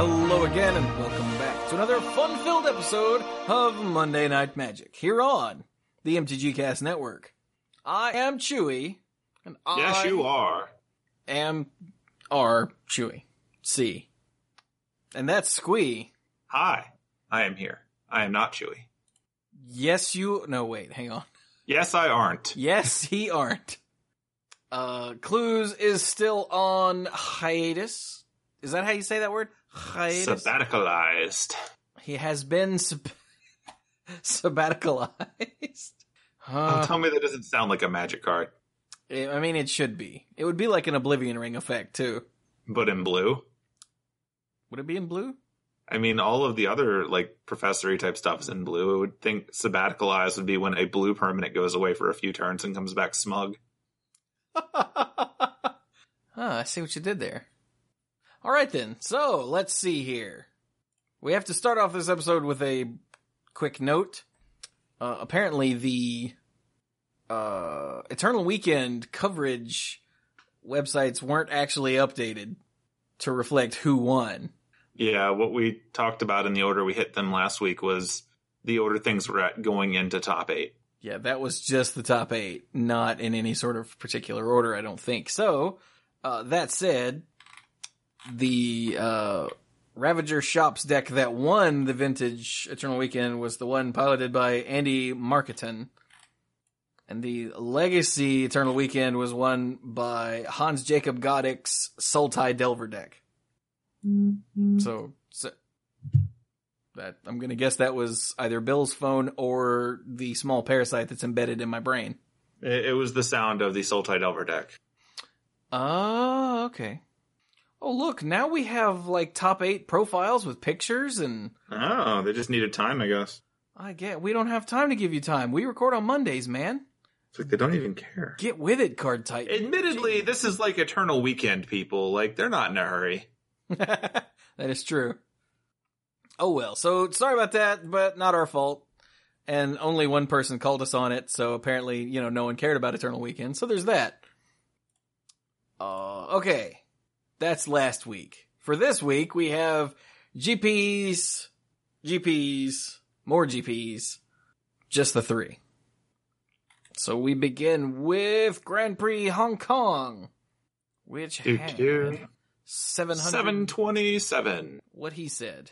Hello again, and welcome back to another fun-filled episode of Monday Night Magic here on the MTG Cast Network. I am Chewy, and Yes, you are. are Chewy. C. And that's Squee. Hi, I am here. I am not Chewy. No, wait, hang on. Yes, I aren't. Yes, he aren't. Clues is still on hiatus. Is that how you say that word? Hiatus? Sabbaticalized. He has been sabbaticalized. Tell me that doesn't sound like a magic card. I mean, it should be. It would be like an Oblivion Ring effect, too. But in blue? Would it be in blue? I mean, all of the other, professory type stuff is in blue. I would think sabbaticalized would be when a blue permanent goes away for a few turns and comes back smug. I see what you did there. Alright then, so let's see here. We have to start off this episode with a quick note. Apparently the Eternal Weekend coverage websites weren't actually updated to reflect who won. Yeah, what we talked about in the order we hit them last week was the order things were at going into top 8. Yeah, that was just the top 8, not in any sort of particular order, I don't think. So, that said, the Ravager Shops deck that won the Vintage Eternal Weekend was the one piloted by Andy Marketon. And the Legacy Eternal Weekend was won by Hans Jacob Goddick's Sultai Delver deck. Mm-hmm. So that I'm gonna guess that was either Bill's phone or the small parasite that's embedded in my brain. It was the sound of the Sultai Delver deck. Oh, okay. Oh, look, now we have, top 8 profiles with pictures and... Oh, they just needed time, I guess. We don't have time to give you time. We record on Mondays, man. It's like they don't even care. Get with it, Card Titan. Admittedly, this is like Eternal Weekend, people. They're not in a hurry. That is true. Oh well, so sorry about that, but not our fault. And only one person called us on it, so apparently, no one cared about Eternal Weekend, so there's that. Okay. That's last week. For this week, we have GPs, more GPs, just the 3. So we begin with Grand Prix Hong Kong, which had 727. What he said.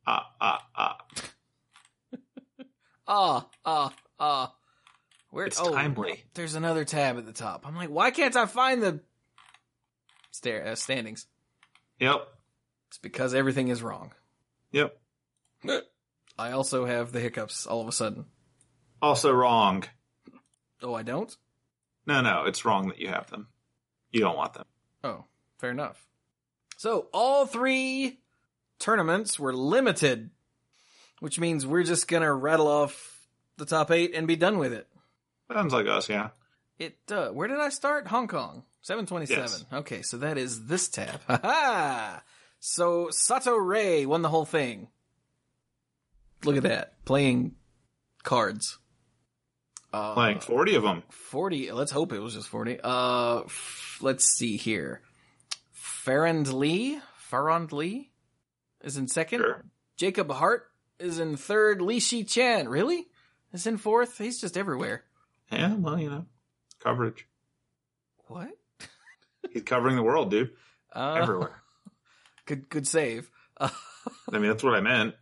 Where? It's timely. There's another tab at the top. I'm like, why can't I find the standings? Yep. It's because everything is wrong. Yep. I also have the hiccups all of a sudden. Also wrong. Oh, I don't? No, it's wrong that you have them. You don't want them. Oh, fair enough. So, all 3 tournaments were limited, which means we're just gonna rattle off the top 8 and be done with it. Sounds like us, yeah. Where did I start? Hong Kong. 727. Yes. Okay, so that is this tab. Ha-ha! So, Sato Ray won the whole thing. Look at that. Playing cards. Playing 40 of them. 40. Let's hope it was just 40. Let's see here. Farrand Lee is in second. Sure. Jacob Hart is in third. Li Shi Chan, really? Is in fourth? He's just everywhere. Yeah, well, coverage. What? He's covering the world, dude. Everywhere. Good save. I mean, that's what I meant.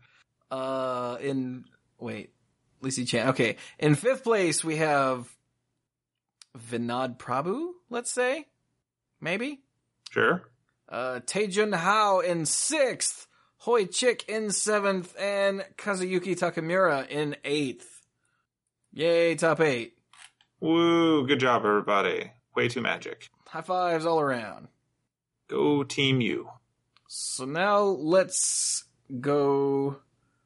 Li Shi Chan. Okay. In 5th place, we have Vinod Prabhu, let's say. Maybe? Sure. Taejun Hao in 6th. Hoi Chik in 7th. And Kazuyuki Takamura in 8th. Yay, top 8. Woo, good job, everybody. Way too magic. High fives all around. Go Team U. So now let's go...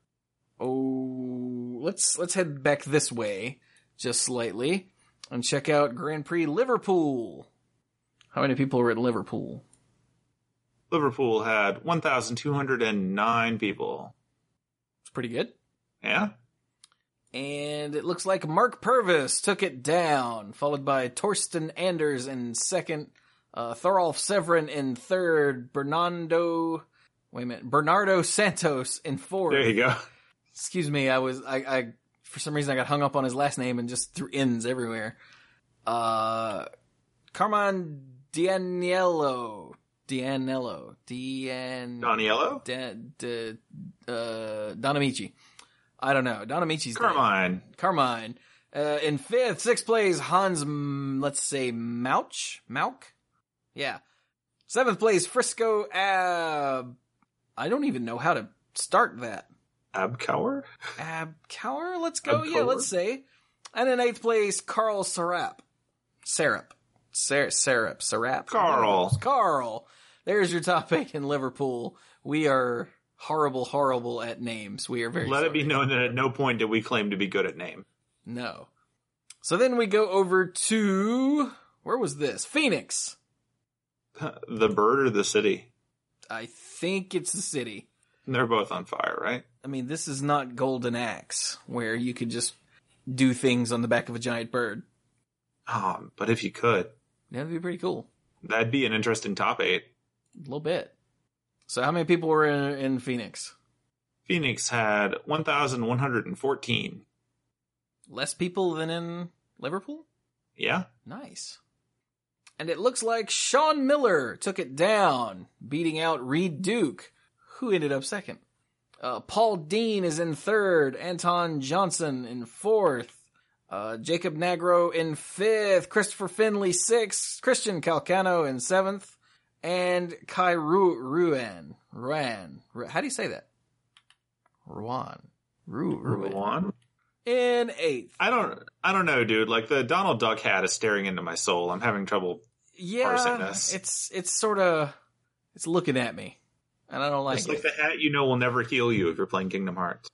let's head back this way, just slightly, and check out Grand Prix Liverpool. How many people were at Liverpool? Liverpool had 1,209 people. It's pretty good. Yeah. And it looks like Mark Purvis took it down, followed by Torsten Anders in second, Thorolf Severin in third, Bernardo Wait a minute. Bernardo Santos in 4th. There you go. Excuse me, I for some reason I got hung up on his last name and just threw N's everywhere. Carmine Daniello. Donamici. I don't know. Donamici's Carmine. Carmine. In 5th, 6th place, Hans, let's say Mauch? Yeah. 7th place, Frisco Ab. I don't even know how to start that. Abkauer? Abkauer? Let's go. Abkauer? Yeah, let's say. And in 8th place, Carl Sarap. Carl. There's your top 8 in Liverpool. We are horrible at names. We are very Let sorry. it be known that at no point did we claim to be good at name. No. So then we go over to, where was this? Phoenix. The bird or the city? I think it's the city. They're both on fire, right? I mean, this is not Golden Axe, where you could just do things on the back of a giant bird. Oh, but if you could, That'd be pretty cool. that'd be an interesting top 8. A little bit. So how many people were in Phoenix? Phoenix had 1,114. Less people than in Liverpool? Yeah? Nice. And it looks like Sean Miller took it down, beating out Reed Duke, who ended up 2nd. Paul Dean is in 3rd, Anton Johnson in 4th, Jacob Nagro in 5th, Christopher Finley 6th, Christian Calcano in 7th, and Kai Ruan. How do you say that? Ruan. In 8th. I don't know, dude. Like, the Donald Duck hat is staring into my soul. I'm having trouble parsing this. It's sort of, it's looking at me. And I don't like It's it. like the hat you know will never heal you if you're playing Kingdom Hearts.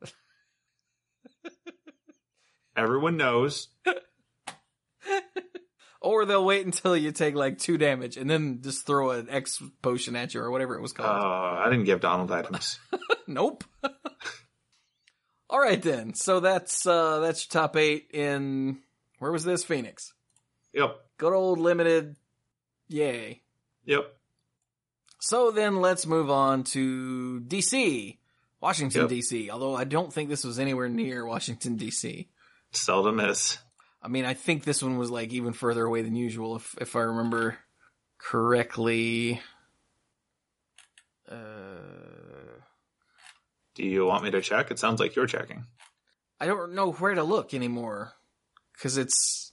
Everyone knows. Or they'll wait until you take like 2 damage and then just throw an X potion at you or whatever it was called. I didn't give Donald items. Nope. All right then. So that's your top 8 in, where was this? Phoenix. Yep. Good old limited. Yay. Yep. So then let's move on to DC. Washington, Yep. DC. Although I don't think this was anywhere near Washington, DC. Seldom is. I mean, I think this one was like even further away than usual, if I remember correctly. Do you want me to check? It sounds like you're checking. I don't know where to look anymore. Cause it's,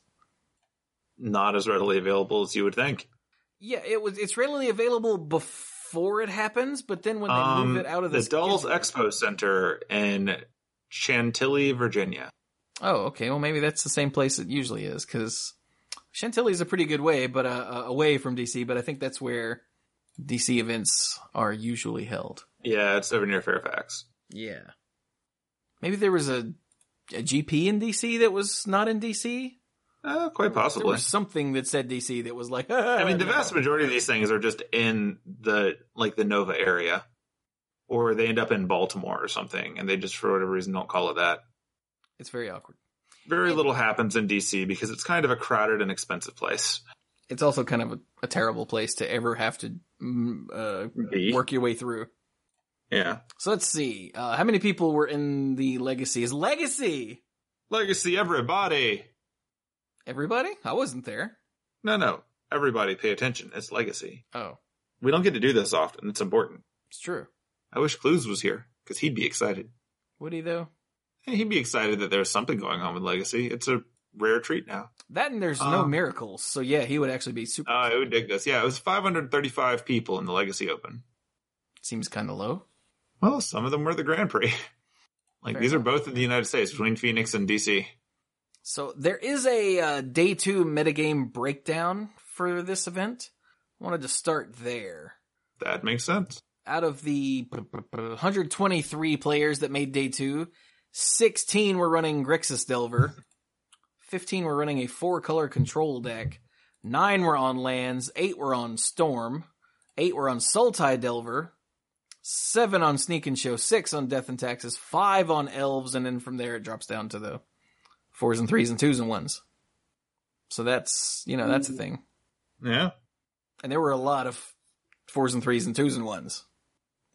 Not as readily available as you would think. yeah, it's readily available before it happens, but then when they move it out of the Dolls schedule- Expo Center in Chantilly, Virginia. Oh, okay. Well, maybe that's the same place it usually is, because Chantilly's a pretty good way, but away from DC. But I think that's where DC events are usually held. Yeah, it's over near Fairfax. Yeah. Maybe there was a GP in DC that was not in DC. Quite There possibly. was something that said DC that was like. I mean, the vast majority of these things are just in the Nova area, or they end up in Baltimore or something, and they just for whatever reason don't call it that. It's very awkward. Very little happens in DC because it's kind of a crowded and expensive place. It's also kind of a terrible place to ever have to work your way through. Yeah. So let's see. How many people were in the Legacy? Is Legacy? Legacy, everybody. Everybody? I wasn't there. No. Everybody pay attention. It's Legacy. Oh, We don't get to do this often. It's important. it's true. I wish Clues was here because he'd be excited. Would he though? He'd be excited that there's something going on with Legacy. It's a rare treat now. That and there's no miracles. So yeah, he would actually be super. I would dig this. Yeah, it was 535 people in the Legacy Open. Seems kind of low. Well, some of them were the Grand Prix. Fair these are enough. both in the United States, between Phoenix and DC. So there is a day 2 metagame breakdown for this event. I wanted to start there. That makes sense. Out of the 123 players that made day 2, 16 were running Grixis Delver, 15 were running a 4-color control deck, 9 were on lands, 8 were on Storm, 8 were on Sultai Delver, 7 on Sneak and Show, 6 on Death and Taxes, 5 on Elves, and then from there it drops down to the 4s and 3s and 2s and 1s. So that's, that's a thing. Yeah. And there were a lot of 4s and 3s and 2s and 1s.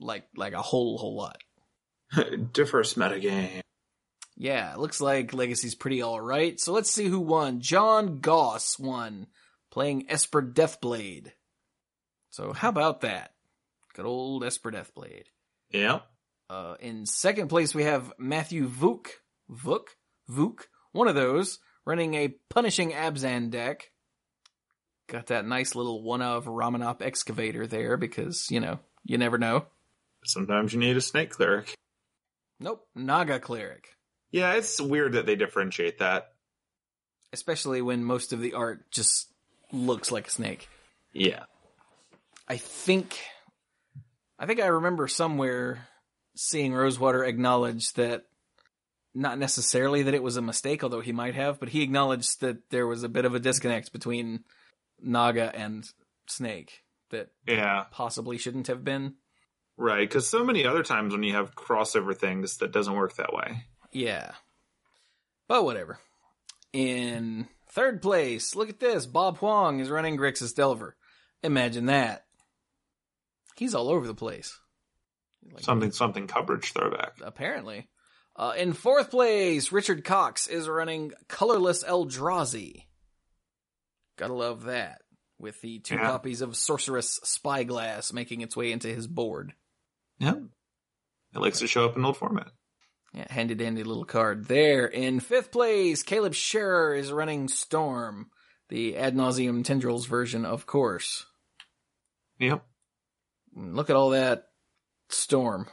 like a whole lot. Differs metagame. Yeah, it looks like Legacy's pretty alright. So let's see who won. John Goss won, playing Esper Deathblade. So how about that? Good old Esper Deathblade. Yeah. In second place, we have Matthew Vuk, one of those, running a Punishing Abzan deck. Got that nice little one of Ramanop Excavator there because, you never know. Sometimes you need a snake cleric. Nope, Naga Cleric. Yeah, it's weird that they differentiate that. Especially when most of the art just looks like a snake. Yeah. I think I remember somewhere seeing Rosewater acknowledge that, not necessarily that it was a mistake, although he might have, but he acknowledged that there was a bit of a disconnect between Naga and Snake that possibly shouldn't have been. Right, because so many other times when you have crossover things, that doesn't work that way. Yeah. But whatever. In third place, look at this. Bob Huang is running Grixis Delver. Imagine that. He's all over the place. Like, something coverage throwback. Apparently. In fourth place, Richard Cox is running Colorless Eldrazi. Gotta love that. With the 2 copies of Sorceress Spyglass making its way into his board. Yeah. It likes to show up in old format. Yeah, handy dandy little card there. In fifth place, Caleb Scherer is running Storm. The Ad Nauseam Tendrils version, of course. Yep. Look at all that Storm.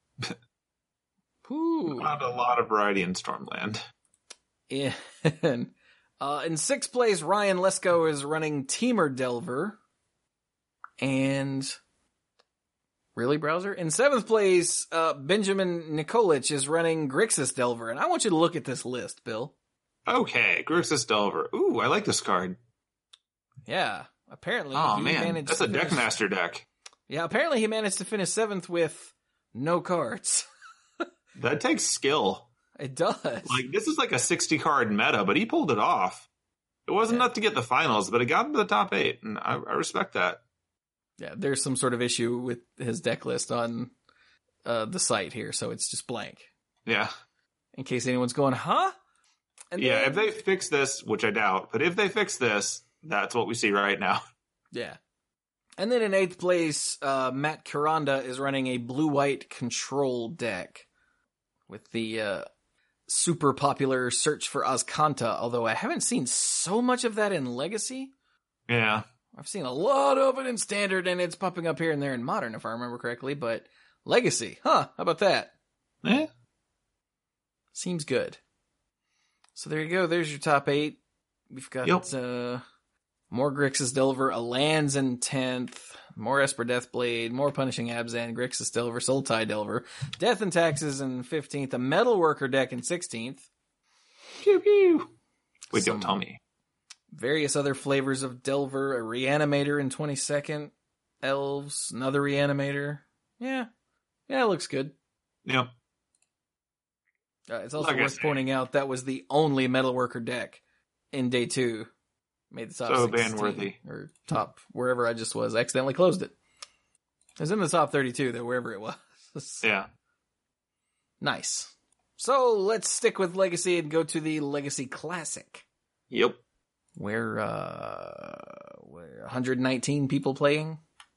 Not a lot of variety in Stormland. In sixth place, Ryan Lesko is running Teamer Delver. And... Really, Browser? In seventh place, Benjamin Nikolic is running Grixis Delver. And I want you to look at this list, Bill. Okay, Grixis Delver. Ooh, I like this card. Yeah, apparently he managed that's a Deckmaster deck. Yeah, apparently he managed to finish seventh with no cards. That takes skill. It does. Like, this is like a 60-card meta, but he pulled it off. It wasn't enough to get the finals, but it got him to the top 8, and I respect that. Yeah, there's some sort of issue with his deck list on the site here, so it's just blank. Yeah. In case anyone's going, huh? And yeah, if they fix this, which I doubt, but if they fix this, that's what we see right now. Yeah. And then in eighth place, Matt Kuranda is running a blue-white control deck with the super popular Search for Azcanta, although I haven't seen so much of that in Legacy. Yeah. I've seen a lot of it in Standard, and it's popping up here and there in Modern, if I remember correctly, but Legacy, how about that? Yeah. Seems good. So there you go, there's your top 8. We've got more Grixis Delver, a Lands in 10th, more Esper Deathblade, more Punishing Abzan, Grixis Delver, Sultai Delver, Death and Taxes in 15th, a Metalworker deck in 16th. Pew pew. Wait, don't tell me. Various other flavors of Delver, a Reanimator in 22nd, Elves, another Reanimator. Yeah, it looks good. Yep. It's also worth pointing out that was the only Metalworker deck in day 2. Made the top 16, ban-worthy. Or top, wherever I just was. I accidentally closed it. It was in the top 32, though, wherever it was. Yeah. Nice. So, let's stick with Legacy and go to the Legacy Classic. Yep. Where 119 people playing.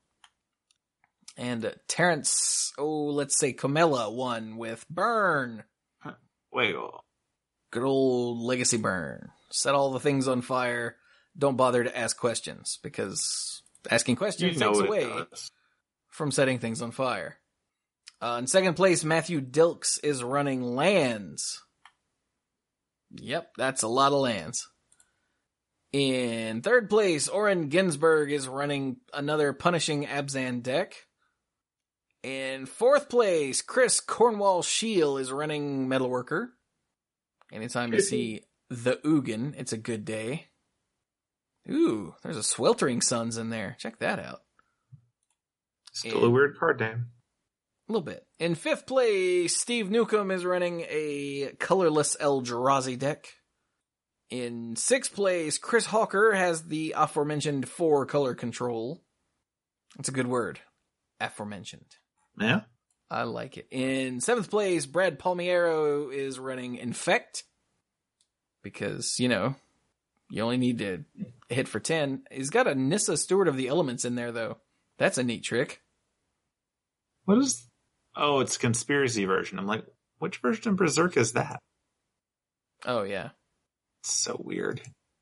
And Terrence, let's say Comella won with Burn. Wait. Good old Legacy Burn. Set all the things on fire. Don't bother to ask questions, because asking questions takes away from setting things on fire. In second place, Matthew Dilks is running Lands. Yep, that's a lot of lands. In third place, Oren Ginsberg is running another Punishing Abzan deck. In fourth place, Chris Cornwall Shield is running Metalworker. Anytime you see the Ugin, it's a good day. Ooh, there's a Sweltering Suns in there. Check that out. Still a weird card name. A little bit. In fifth place, Steve Newcomb is running a colorless Eldrazi deck. In sixth place, Chris Hawker has the aforementioned 4-color control. That's a good word. Aforementioned. Yeah. I like it. In 7th place, Brad Palmiero is running Infect. Because, you only need to hit for 10. He's got a Nissa Steward of the Elements in there, though. That's a neat trick. What is... Oh, it's a conspiracy version. I'm like, which version of Berserk is that? Oh, yeah. It's so weird.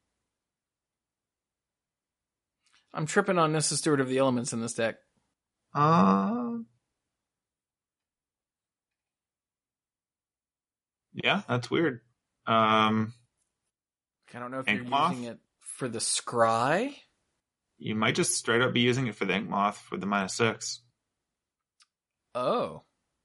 I'm tripping on Nissa Steward of the Elements in this deck. Yeah, that's weird. I don't know if you're Inkmoth? using it for the Scry. You might just straight up be using it for the Inkmoth for the -6. Oh.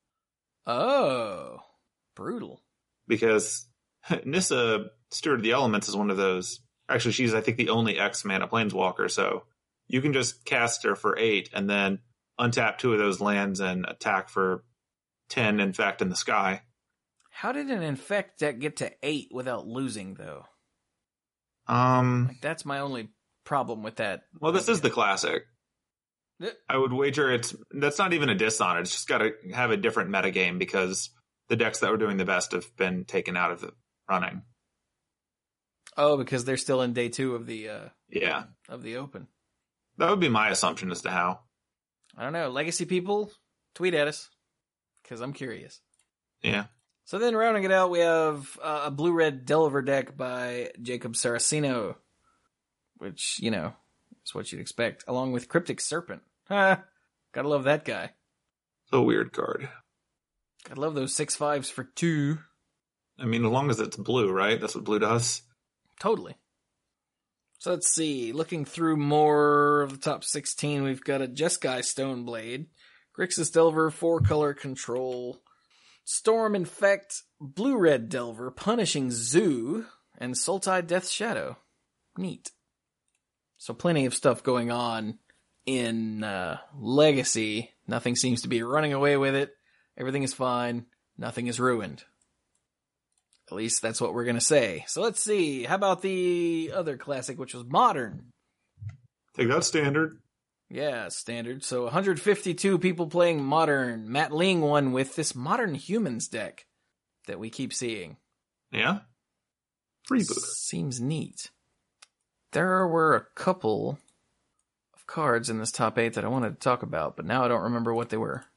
Brutal. Because Nissa, Steward of the Elements, is one of those... Actually, she's, I think, the only X-mana Planeswalker, so you can just cast her for 8 and then untap 2 of those lands and attack for 10, in fact, in the sky. How did an Infect deck get to 8 without losing, though? That's my only problem with that. Well, this is the classic. Yeah. I would wager that's not even a diss on it. It's just got to have a different metagame because the decks that were doing the best have been taken out of the running. Oh, because they're still in day 2 of the of the Open. That would be my assumption as to how. I don't know. Legacy people, tweet at us, because I'm curious. Yeah. So then rounding it out, we have a blue-red Delver deck by Jacob Saraceno, which, is what you'd expect, along with Cryptic Serpent. Gotta love that guy. So weird card. Gotta love those 6/5s for 2. I mean, as long as it's blue, right? That's what blue does. Totally. So let's see. Looking through more of the top 16, we've got a Jeskai Stoneblade, Grixis Delver, 4-color control, Storm Infect, Blue-Red Delver, Punishing Zoo, and Sultai Death Shadow. Neat. So plenty of stuff going on in Legacy. Nothing seems to be running away with it. Everything is fine. Nothing is ruined. At least that's what we're going to say. So let's see. How about the other classic, which was Modern? Take that standard. Yeah, standard. So 152 people playing Modern. Matt Ling won with this Modern Humans deck that we keep seeing. Yeah? Reboot. Seems neat. There were a couple of cards in this top 8 that I wanted to talk about, but now I don't remember what they were.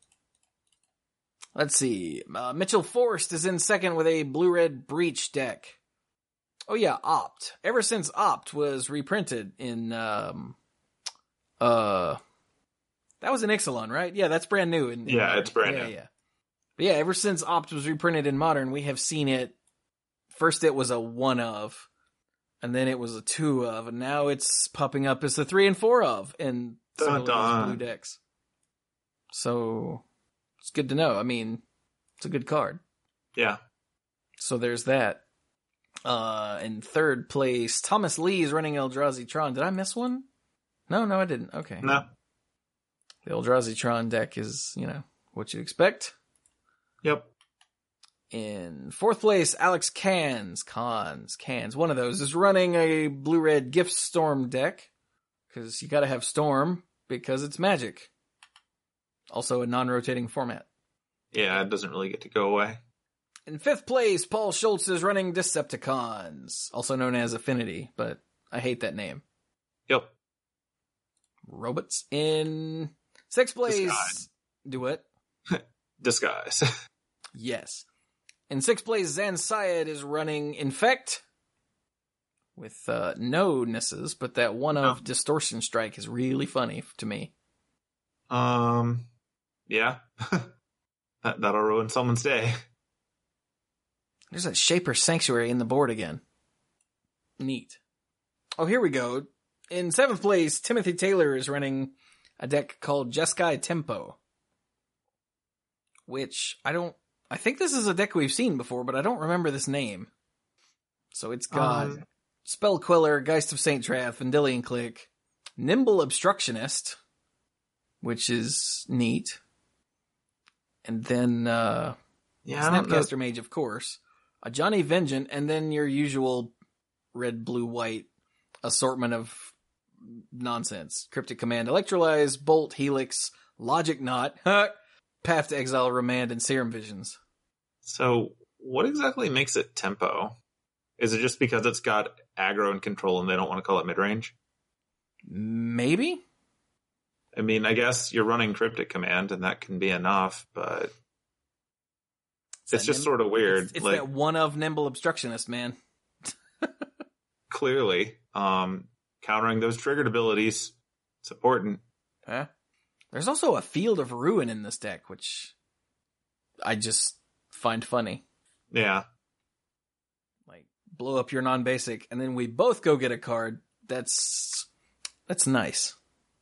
Let's see. Mitchell Forrest is in second with a blue-red Breach deck. Oh yeah, Opt. Ever since Opt was reprinted in, that was an Ixalan, right? Yeah, that's brand new. It's brand new. Yeah. But yeah, ever since Opt was reprinted in Modern, we have seen it. First it was a 1 of, and then it was a 2 of, and now it's popping up as a 3 and 4 of in some of those blue decks. So it's good to know. I mean, it's a good card. Yeah. So there's that. In third place, Thomas Lee is running Eldrazi Tron. Did I miss one? No, I didn't. Okay. No. The Eldrazi Tron deck is, what you expect. Yep. In fourth place, Alex Cans, one of those, is running a blue-red Gift Storm deck. Because you gotta have Storm, because it's Magic. Also a non-rotating format. Yeah, it doesn't really get to go away. In fifth place, Paul Schultz is running Decepticons, also known as Affinity, but I hate that name. Yep. Robots. In sixth place... Disguise. Do what? Disguise. Yes. In sixth place, Zan Syed is running Infect. With no Nisses, but that one of Distortion Strike is really funny to me. Yeah. That'll ruin someone's day. There's a Shaper Sanctuary in the board again. Neat. Oh, here we go. In seventh place, Timothy Taylor is running a deck called Jeskai Tempo. Which, I think this is a deck we've seen before, but I don't remember this name. So it's got Spell Queller, Geist of Saint Trath, Vendilion Click, Nimble Obstructionist, which is neat. And then, Snapcaster Mage, of course. A Johnny Vengeant, and then your usual red, blue, white assortment of nonsense. Cryptic Command, Electrolyze, Bolt, Helix, Logic Knot, Path to Exile, Remand, and Serum Visions. So, what exactly makes it tempo? Is it just because it's got aggro and control and they don't want to call it mid-range? Maybe? I mean, I guess you're running Cryptic Command and that can be enough, but it's just sort of weird. It's like, that one of Nimble Obstructionist, man. Clearly, countering those triggered abilities, it's important. Yeah. There's also a Field of Ruin in this deck, which I just find funny. Yeah. Like, blow up your non-basic, and then we both go get a card. That's nice.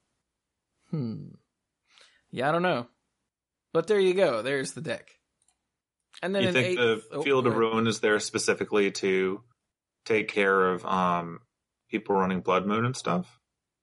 Yeah, I don't know. But there you go. There's the deck. And then you think the Field of Ruin is there specifically to take care of people running Blood Moon and stuff?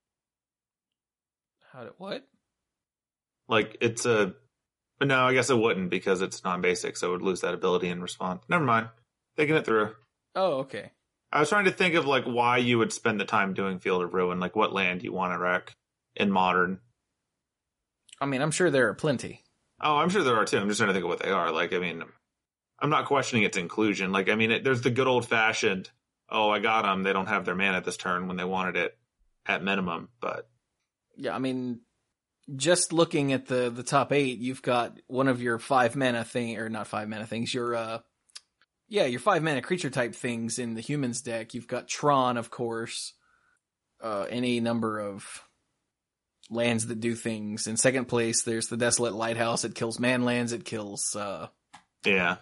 What? Like, it's a... No, I guess it wouldn't because it's non-basic, so it would lose that ability in response. Never mind. Thinking it through. Oh, okay. I was trying to think of, like, why you would spend the time doing Field of Ruin. Like, what land you want to wreck in Modern. I mean, I'm sure there are plenty. Oh, I'm sure there are, too. I'm just trying to think of what they are. Like, I mean, I'm not questioning its inclusion. Like, I mean, there's the good old-fashioned, oh, I got them, they don't have their mana this turn when they wanted it at minimum, but... Yeah, I mean... Just looking at the top 8, you've got one of your 5 mana thing, or not 5 mana things, your 5 mana creature type things in the humans deck. You've got Tron, of course, any number of lands that do things. In second place, there's the Desolate Lighthouse. It kills man lands. It kills, the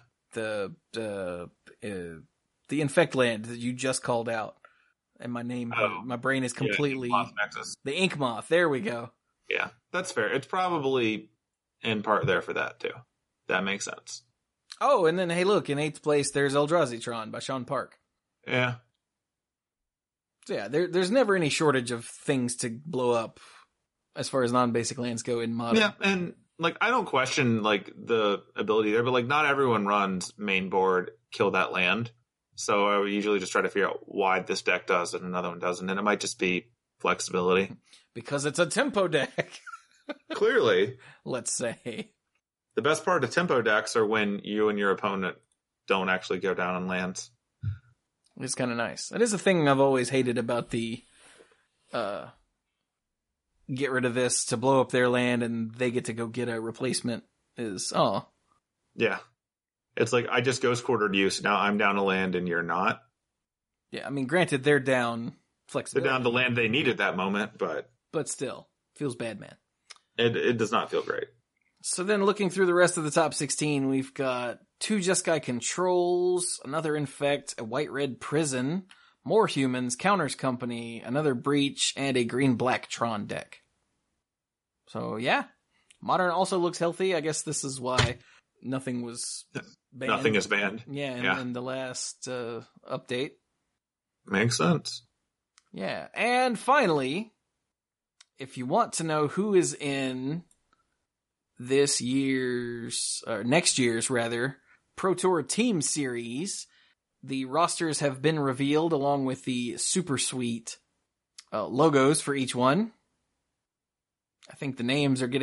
Infect land that you just called out. And my brain is completely, the Ink Moth. There we go. Yeah, that's fair. It's probably in part there for that, too. That makes sense. Oh, and then, hey, look, in 8th place, there's Eldrazi Tron by Sean Park. Yeah. So, yeah, there's never any shortage of things to blow up as far as non-basic lands go in Modern. Yeah, and, like, I don't question, like, the ability there, but, like, not everyone runs main board, kill that land. So I would usually just try to figure out why this deck does and another one doesn't, and it might just be flexibility. Because it's a tempo deck. Clearly. Let's say. The best part of tempo decks are when you and your opponent don't actually go down on lands. It's kind of nice. That is a thing I've always hated about the get rid of this to blow up their land and they get to go get a replacement is, Yeah. It's like, I just ghost quartered you, so now I'm down a land and you're not. Yeah, I mean, granted, they're down flexibility. They're down the land they need at that moment, but still, feels bad, man. It does not feel great. So then looking through the rest of the top 16, we've got 2 Jeskai Controls, another Infect, a White-Red Prison, more Humans, Counters Company, another Breach, and a Green-Black Tron deck. So yeah, Modern also looks healthy. I guess this is why nothing was banned. Nothing is banned. Yeah, in the last update. Makes sense. Yeah, and finally, if you want to know who is in next year's Pro Tour Team Series, the rosters have been revealed along with the super sweet logos for each one. I think the names and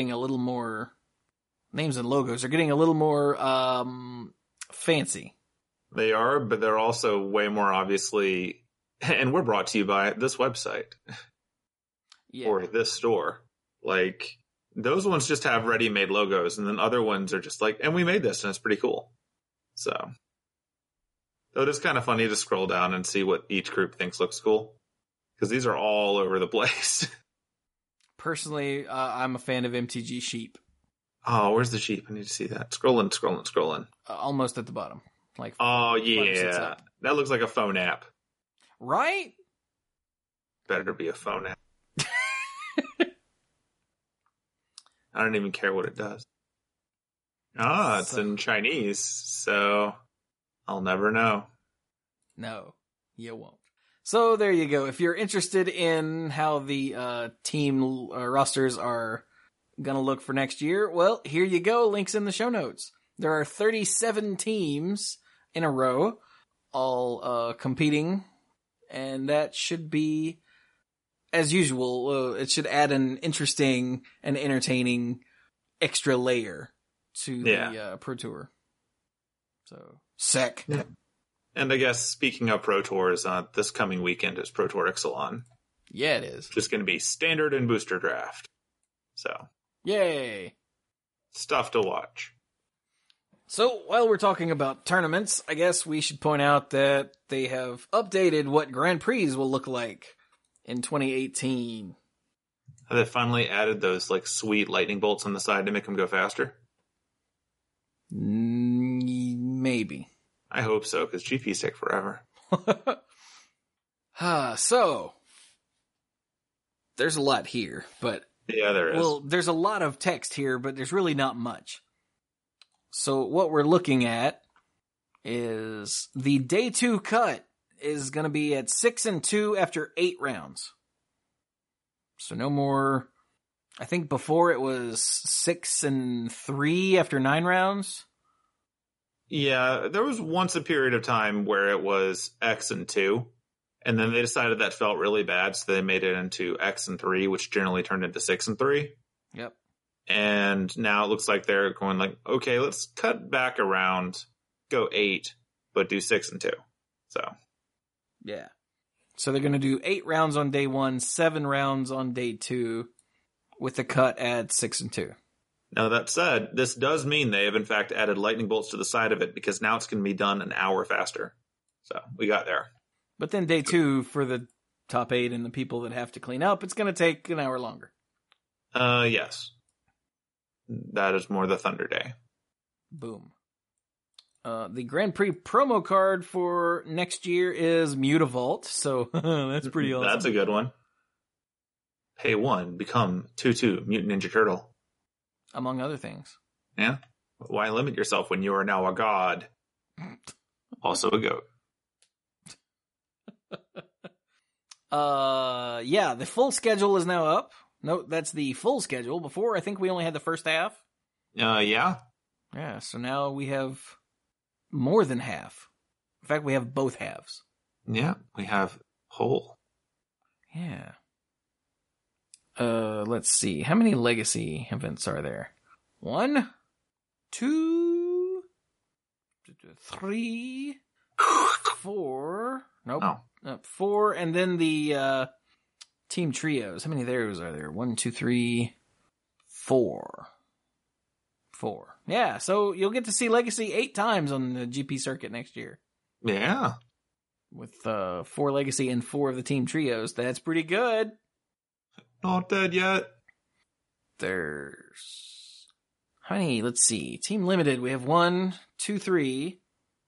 logos are getting a little more fancy. They are, but they're also way more obviously, and we're brought to you by this website. Yeah. Or this store. Like, those ones just have ready-made logos, and then other ones are just like, and we made this, and it's pretty cool. So, though it is kind of funny to scroll down and see what each group thinks looks cool. Because these are all over the place. Personally, I'm a fan of MTG Sheep. Oh, where's the sheep? I need to see that. Scrolling. Almost at the bottom. Oh, yeah. That looks like a phone app. Right? Better be a phone app. I don't even care what it does. It's in Chinese, so I'll never know. No, you won't. So there you go. If you're interested in how the team rosters are going to look for next year, well, here you go. Links in the show notes. There are 37 teams in a row, all competing, and that should be, as usual, it should add an interesting and entertaining extra layer to the Pro Tour. So, sick. Yeah. And I guess speaking of Pro Tours, this coming weekend is Pro Tour Ixalan. Yeah, it is. Just going to be standard and booster draft. So, yay. Stuff to watch. So, while we're talking about tournaments, I guess we should point out that they have updated what Grand Prix will look like in 2018. Have they finally added those like sweet lightning bolts on the side to make them go faster? Maybe. I hope so, because GPs take forever. So, there's a lot here, but... Yeah, there is. Well, there's a lot of text here, but there's really not much. So what we're looking at is the day 2 cut is going to be at 6-2 after 8 rounds. So no more. I think before it was 6-3 after 9 rounds. Yeah, there was once a period of time where it was X and 2, and then they decided that felt really bad, so they made it into X and 3, which generally turned into 6 and 3. Yep. And now it looks like they're going like, okay, let's cut back around, go 8, but do 6 and 2. So, yeah. So they're going to do 8 rounds on day 1, 7 rounds on day 2, with the cut at 6-2. Now that said, this does mean they have in fact added lightning bolts to the side of it, because now it's going to be done an hour faster. So we got there. But then day 2 for the top 8 and the people that have to clean up, it's going to take an hour longer. Yes. That is more the Thunder Day. Boom. The Grand Prix promo card for next year is Mutavault, so that's pretty awesome. That's a good one. Pay 1, become 2/2 Mutant Ninja Turtle. Among other things. Yeah. Why limit yourself when you are now a god? Also a goat. Yeah, the full schedule is now up. No, that's the full schedule. Before, I think we only had the first half. Yeah. Yeah, so now we have more than half. In fact, we have both halves. Yeah, we have whole. Yeah. Let's see. How many legacy events are there? 1, 2, 3, 4. Nope. Oh. 4, and then the team trios. How many of those are there? 1, 2, 3, 4. 4. Yeah, so you'll get to see Legacy 8 times on the GP circuit next year. Yeah. With 4 Legacy and 4 of the team trios. That's pretty good. Not dead yet. There's... How many? Let's see. Team Limited, we have 1, 2, 3,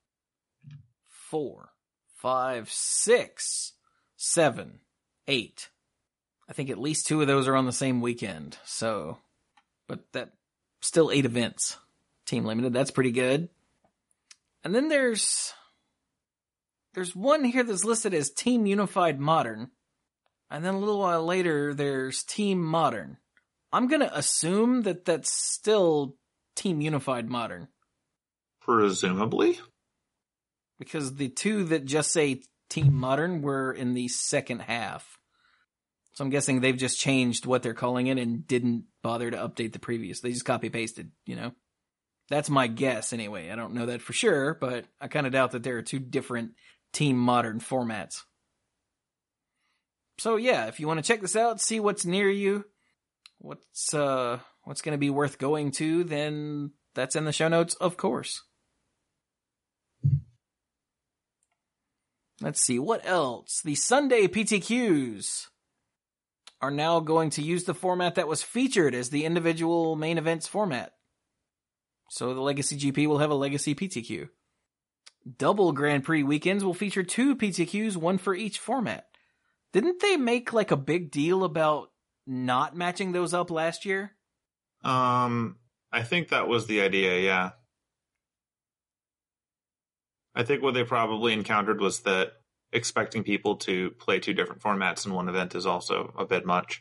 4, 5, 6, 7, 8. I think at least 2 of those are on the same weekend. So, but that still 8 events. Team Limited, that's pretty good. And then there's one here that's listed as Team Unified Modern. And then a little while later, there's Team Modern. I'm going to assume that that's still Team Unified Modern. Presumably. Because the 2 that just say Team Modern were in the second half. So I'm guessing they've just changed what they're calling it and didn't bother to update the previous. They just copy-pasted, you know? That's my guess anyway. I don't know that for sure, but I kind of doubt that there are 2 different Team Modern formats. So yeah, if you want to check this out, see what's near you, what's going to be worth going to, then that's in the show notes, of course. Let's see, what else? The Sunday PTQs are now going to use the format that was featured as the individual main events format. So the Legacy GP will have a Legacy PTQ. Double Grand Prix weekends will feature 2 PTQs, 1 for each format. Didn't they make like a big deal about not matching those up last year? I think that was the idea, yeah. I think what they probably encountered was that expecting people to play 2 different formats in one event is also a bit much.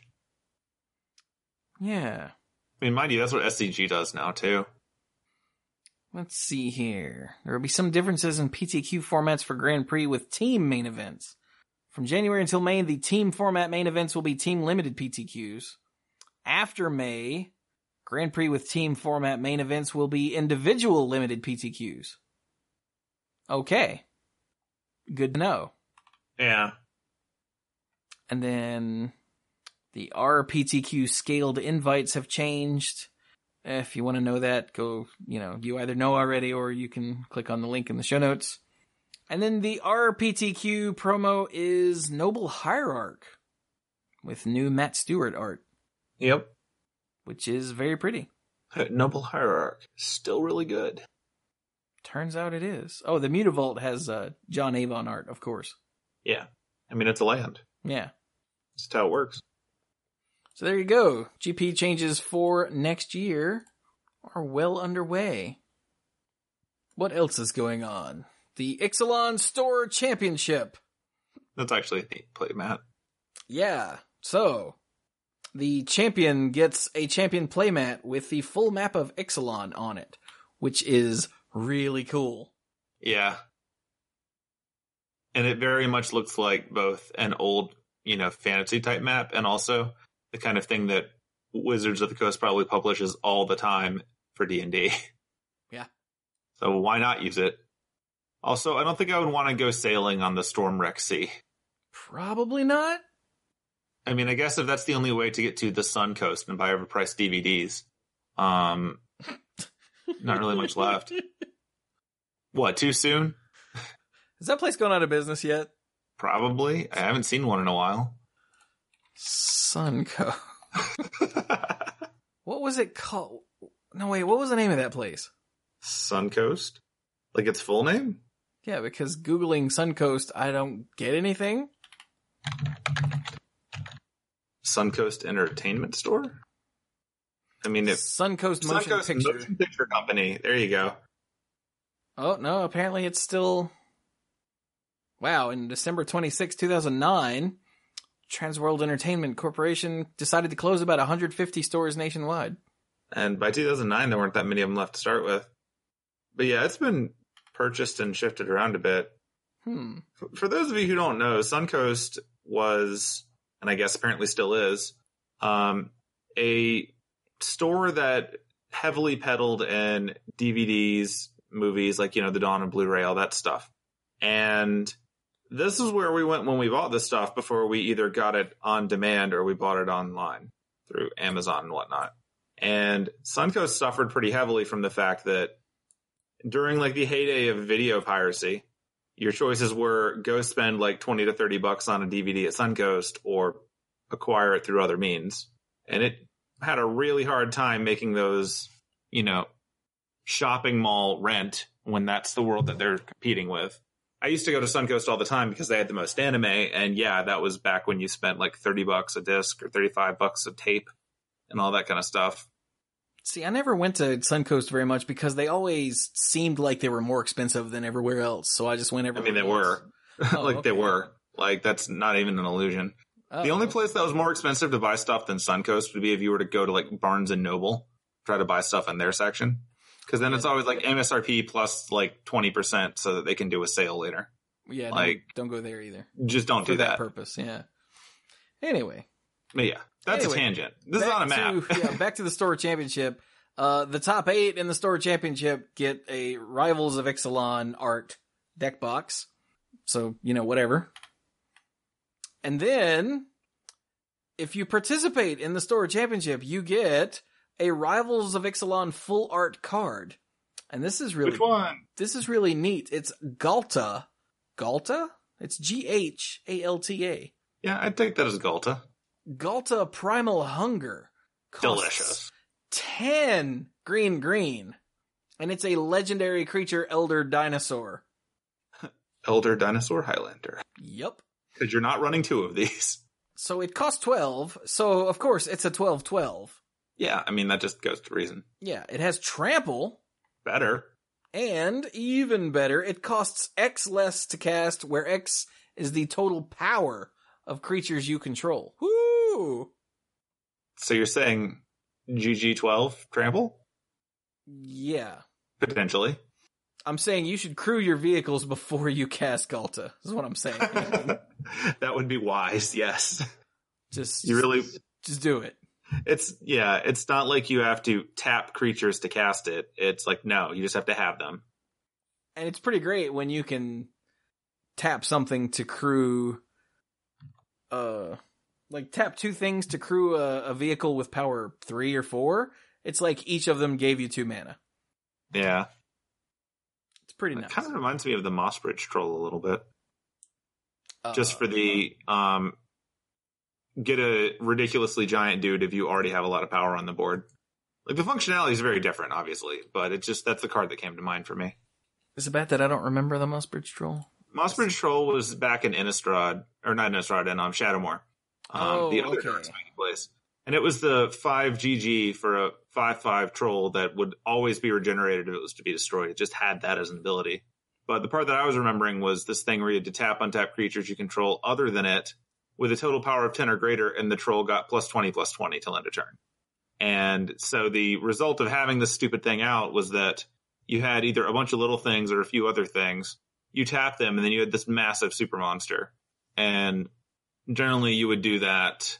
Yeah. I mean, mind you, that's what SCG does now, too. Let's see here. There will be some differences in PTQ formats for Grand Prix with team main events. From January until May, the team format main events will be team limited PTQs. After May, Grand Prix with team format main events will be individual limited PTQs. Okay. Good to know. Yeah. And then the RPTQ scaled invites have changed. If you want to know that, go, you either know already or you can click on the link in the show notes. And then the RPTQ promo is Noble Hierarch with new Matt Stewart art. Yep. Which is very pretty. Noble Hierarch. Still really good. Turns out it is. Oh, the Mutavault has John Avon art, of course. Yeah. I mean, it's a land. Yeah. That's how it works. So there you go. GP changes for next year are well underway. What else is going on? The Ixalan Store Championship. That's actually a neat play, Matt. Yeah. So, the champion gets a champion playmat with the full map of Ixalan on it, which is really cool. Yeah. And it very much looks like both an old, fantasy type map and also the kind of thing that Wizards of the Coast probably publishes all the time for D&D. Yeah. So why not use it? Also, I don't think I would want to go sailing on the Stormwreck Sea. Probably not. I mean, I guess if that's the only way to get to the Sun Coast and buy overpriced DVDs, not really much left. What, too soon? Is that place going out of business yet? Probably. I haven't seen one in a while. Sunco. What was it called? No, wait, what was the name of that place? Suncoast? Like its full name? Yeah, because Googling Suncoast, I don't get anything. Suncoast Entertainment Store? I mean, if Suncoast Motion Picture Company. There you go. Oh, no, apparently it's still... Wow, in December 26, 2009, Transworld Entertainment Corporation decided to close about 150 stores nationwide. And by 2009, there weren't that many of them left to start with. But yeah, it's been purchased and shifted around a bit. For those of you who don't know, Suncoast was, and I guess apparently still is, a store that heavily peddled in DVDs, movies, like, the Dawn of Blu-ray, all that stuff. And this is where we went when we bought this stuff before we either got it on demand or we bought it online through Amazon and whatnot. And Suncoast suffered pretty heavily from the fact that during like the heyday of video piracy, your choices were go spend like $20 to $30 on a DVD at Suncoast or acquire it through other means. And it had a really hard time making those, shopping mall rent when that's the world that they're competing with. I used to go to Suncoast all the time because they had the most anime. And yeah, that was back when you spent like $30 a disc or $35 a tape and all that kind of stuff. See, I never went to Suncoast very much because they always seemed like they were more expensive than everywhere else. So I just went everywhere. I mean, they were. They were. Like, that's not even an illusion. The only place that was more expensive to buy stuff than Suncoast would be if you were to go to like Barnes and Noble, try to buy stuff in their section. Because then it's always like MSRP plus like 20% so that they can do a sale later. Yeah, like don't go there either. Just don't do that. For that purpose, yeah. Anyway. But yeah, that's a tangent. This is on a map. Back to the store championship. The top 8 in the store championship get a Rivals of Ixalan art deck box. So, whatever. And then, if you participate in the store championship, you get a Rivals of Ixalan full art card. And this is really... Which one? This is really neat. It's Ghalta. Ghalta? It's Ghalta. Yeah, I'd take that as Ghalta. Ghalta Primal Hunger. Delicious. 10 green. And it's a legendary creature, Elder Dinosaur. Elder Dinosaur Highlander. Yep. Because you're not running 2 of these. So it costs 12. So, of course, it's a 12/12. Yeah, I mean, that just goes to reason. Yeah, it has trample. Better. And, even better, it costs X less to cast, where X is the total power of creatures you control. Woo! So you're saying GG12 trample? Yeah. Potentially. I'm saying you should crew your vehicles before you cast Ghalta, is what I'm saying. That would be wise, yes. Just You really... Just do it. It's not like you have to tap creatures to cast it. It's like, no, you just have to have them. And it's pretty great when you can tap something to crew, like tap 2 things to crew a vehicle with power 3 or 4. It's like each of them gave you 2 mana. Yeah. It's pretty nice. It kind of reminds me of the Mossbridge Troll a little bit. Just for the, get a ridiculously giant dude if you already have a lot of power on the board. Like, the functionality is very different, obviously, but that's the card that came to mind for me. Is it bad that I don't remember the Mossbridge Troll? Mossbridge Troll was back in Innistrad, or not Innistrad, in Shadowmoor. The other Dark place. And it was the 5 GG for a 5/5 troll that would always be regenerated if it was to be destroyed. It just had that as an ability. But the part that I was remembering was this thing where you had to tap untap creatures you control other than it with a total power of 10 or greater, and the troll got +20/+20 till end of turn. And so the result of having this stupid thing out was that you had either a bunch of little things or a few other things. You tap them, and then you had this massive super monster. And generally you would do that,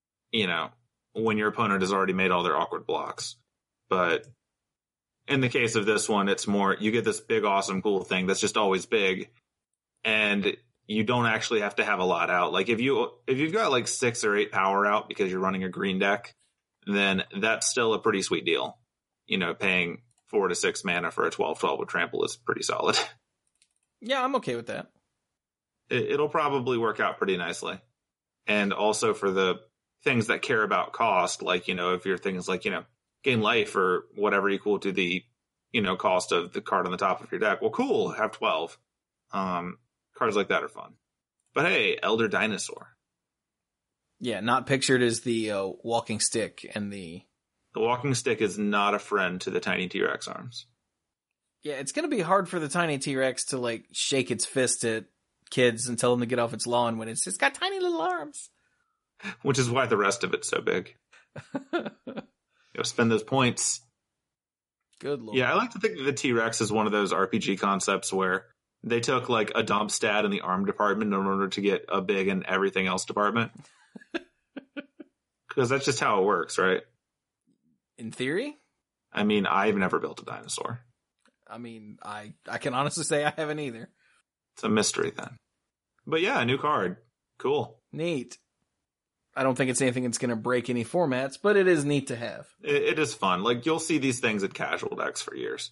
when your opponent has already made all their awkward blocks. But in the case of this one, it's more, you get this big, awesome, cool thing that's just always big, and you don't actually have to have a lot out. Like, if you've got like 6 or 8 power out because you're running a green deck, then that's still a pretty sweet deal. Paying 4 to 6 mana for a 12/12 with trample is pretty solid. Yeah, I'm okay with that. It'll probably work out pretty nicely. And also for the things that care about cost, like, if your things like, gain life or whatever equal to the, cost of the card on the top of your deck. Well, cool, have 12. Cards like that are fun. But hey, Elder Dinosaur. Yeah, not pictured as the walking stick and the... The walking stick is not a friend to the tiny T-Rex arms. Yeah, it's going to be hard for the tiny T-Rex to, like, shake its fist at kids and tell them to get off its lawn when it's got tiny little arms. Which is why the rest of it's so big. Spend those points. Good lord. Yeah, I like to think that the T-Rex is one of those RPG concepts where they took like a dump stat in the arm department in order to get a big and everything else department. Because that's just how it works, right? In theory? I mean, I've never built a dinosaur. I mean, I can honestly say I haven't either. It's a mystery then. But yeah, a new card. Cool. Neat. I don't think it's anything that's going to break any formats, but it is neat to have. It is fun. Like, you'll see these things at casual decks for years.